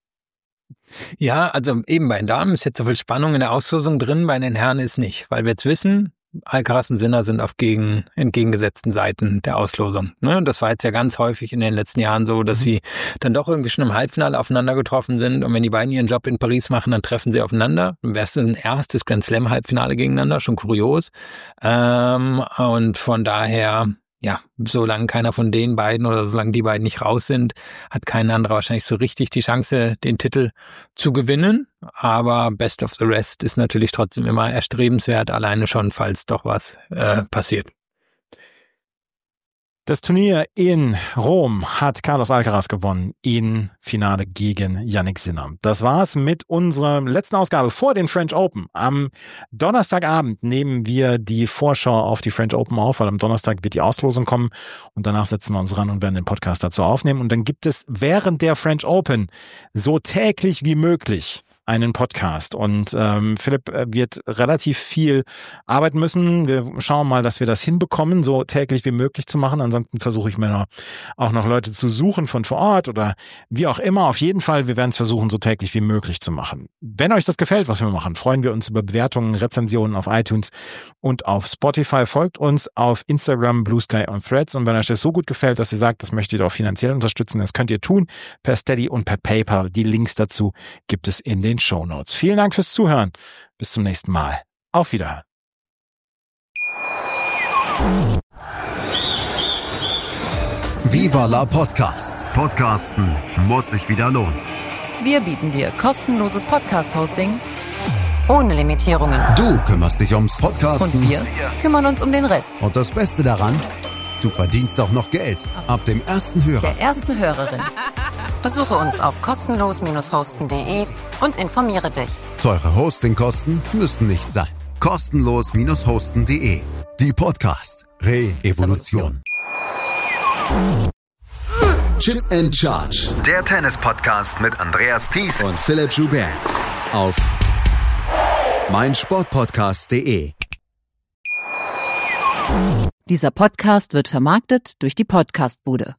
ja, also eben bei den Damen ist jetzt so viel Spannung in der Auslosung drin, bei den Herren ist nicht, weil wir jetzt wissen, Alcaraz und Sinner sind auf gegen, entgegengesetzten Seiten der Auslosung. Ne? Das war jetzt ja ganz häufig in den letzten Jahren so, dass mhm. sie dann doch irgendwie schon im Halbfinale aufeinander getroffen sind. Und wenn die beiden ihren Job in Paris machen, dann treffen sie aufeinander. Dann wäre es ein erstes Grand Slam Halbfinale gegeneinander, schon kurios. Ähm, und von daher, ja, solange keiner von den beiden oder solange die beiden nicht raus sind, hat kein anderer wahrscheinlich so richtig die Chance, den Titel zu gewinnen. Aber Best of the Rest ist natürlich trotzdem immer erstrebenswert, alleine schon, falls doch was äh, passiert. Das Turnier in Rom hat Carlos Alcaraz gewonnen in Finale gegen Jannik Sinner. Das war's mit unserer letzten Ausgabe vor den French Open. Am Donnerstagabend nehmen wir die Vorschau auf die French Open auf, weil am Donnerstag wird die Auslosung kommen und danach setzen wir uns ran und werden den Podcast dazu aufnehmen. Und dann gibt es während der French Open so täglich wie möglich einen Podcast. Und ähm, Philipp wird relativ viel arbeiten müssen. Wir schauen mal, dass wir das hinbekommen, so täglich wie möglich zu machen. Ansonsten versuche ich mir noch, auch noch Leute zu suchen von vor Ort oder wie auch immer. Auf jeden Fall, wir werden es versuchen, so täglich wie möglich zu machen. Wenn euch das gefällt, was wir machen, freuen wir uns über Bewertungen, Rezensionen auf iTunes und auf Spotify. Folgt uns auf Instagram, Blue Sky und Threads. Und wenn euch das so gut gefällt, dass ihr sagt, das möchtet ihr auch finanziell unterstützen, das könnt ihr tun per Steady und per PayPal. Die Links dazu gibt es in den Shownotes. Vielen Dank fürs Zuhören. Bis zum nächsten Mal. Auf Wiederhören. Viva la Podcast. Podcasten muss sich wieder lohnen. Wir bieten dir kostenloses Podcast-Hosting ohne Limitierungen. Du kümmerst dich ums Podcasten. Und wir kümmern uns um den Rest. Und das Beste daran, du verdienst auch noch Geld. Ab dem ersten Hörer. Der ersten Hörerin. Besuche uns auf kostenlos hosten punkt de und informiere dich. Teure Hostingkosten müssen nicht sein. kostenlos hosten punkt de. Die Podcast Re-Evolution. Chip and Charge. Der Tennis-Podcast mit Andreas Thies und Philipp Joubert. Auf meinsportpodcast punkt de. Dieser Podcast wird vermarktet durch die Podcastbude.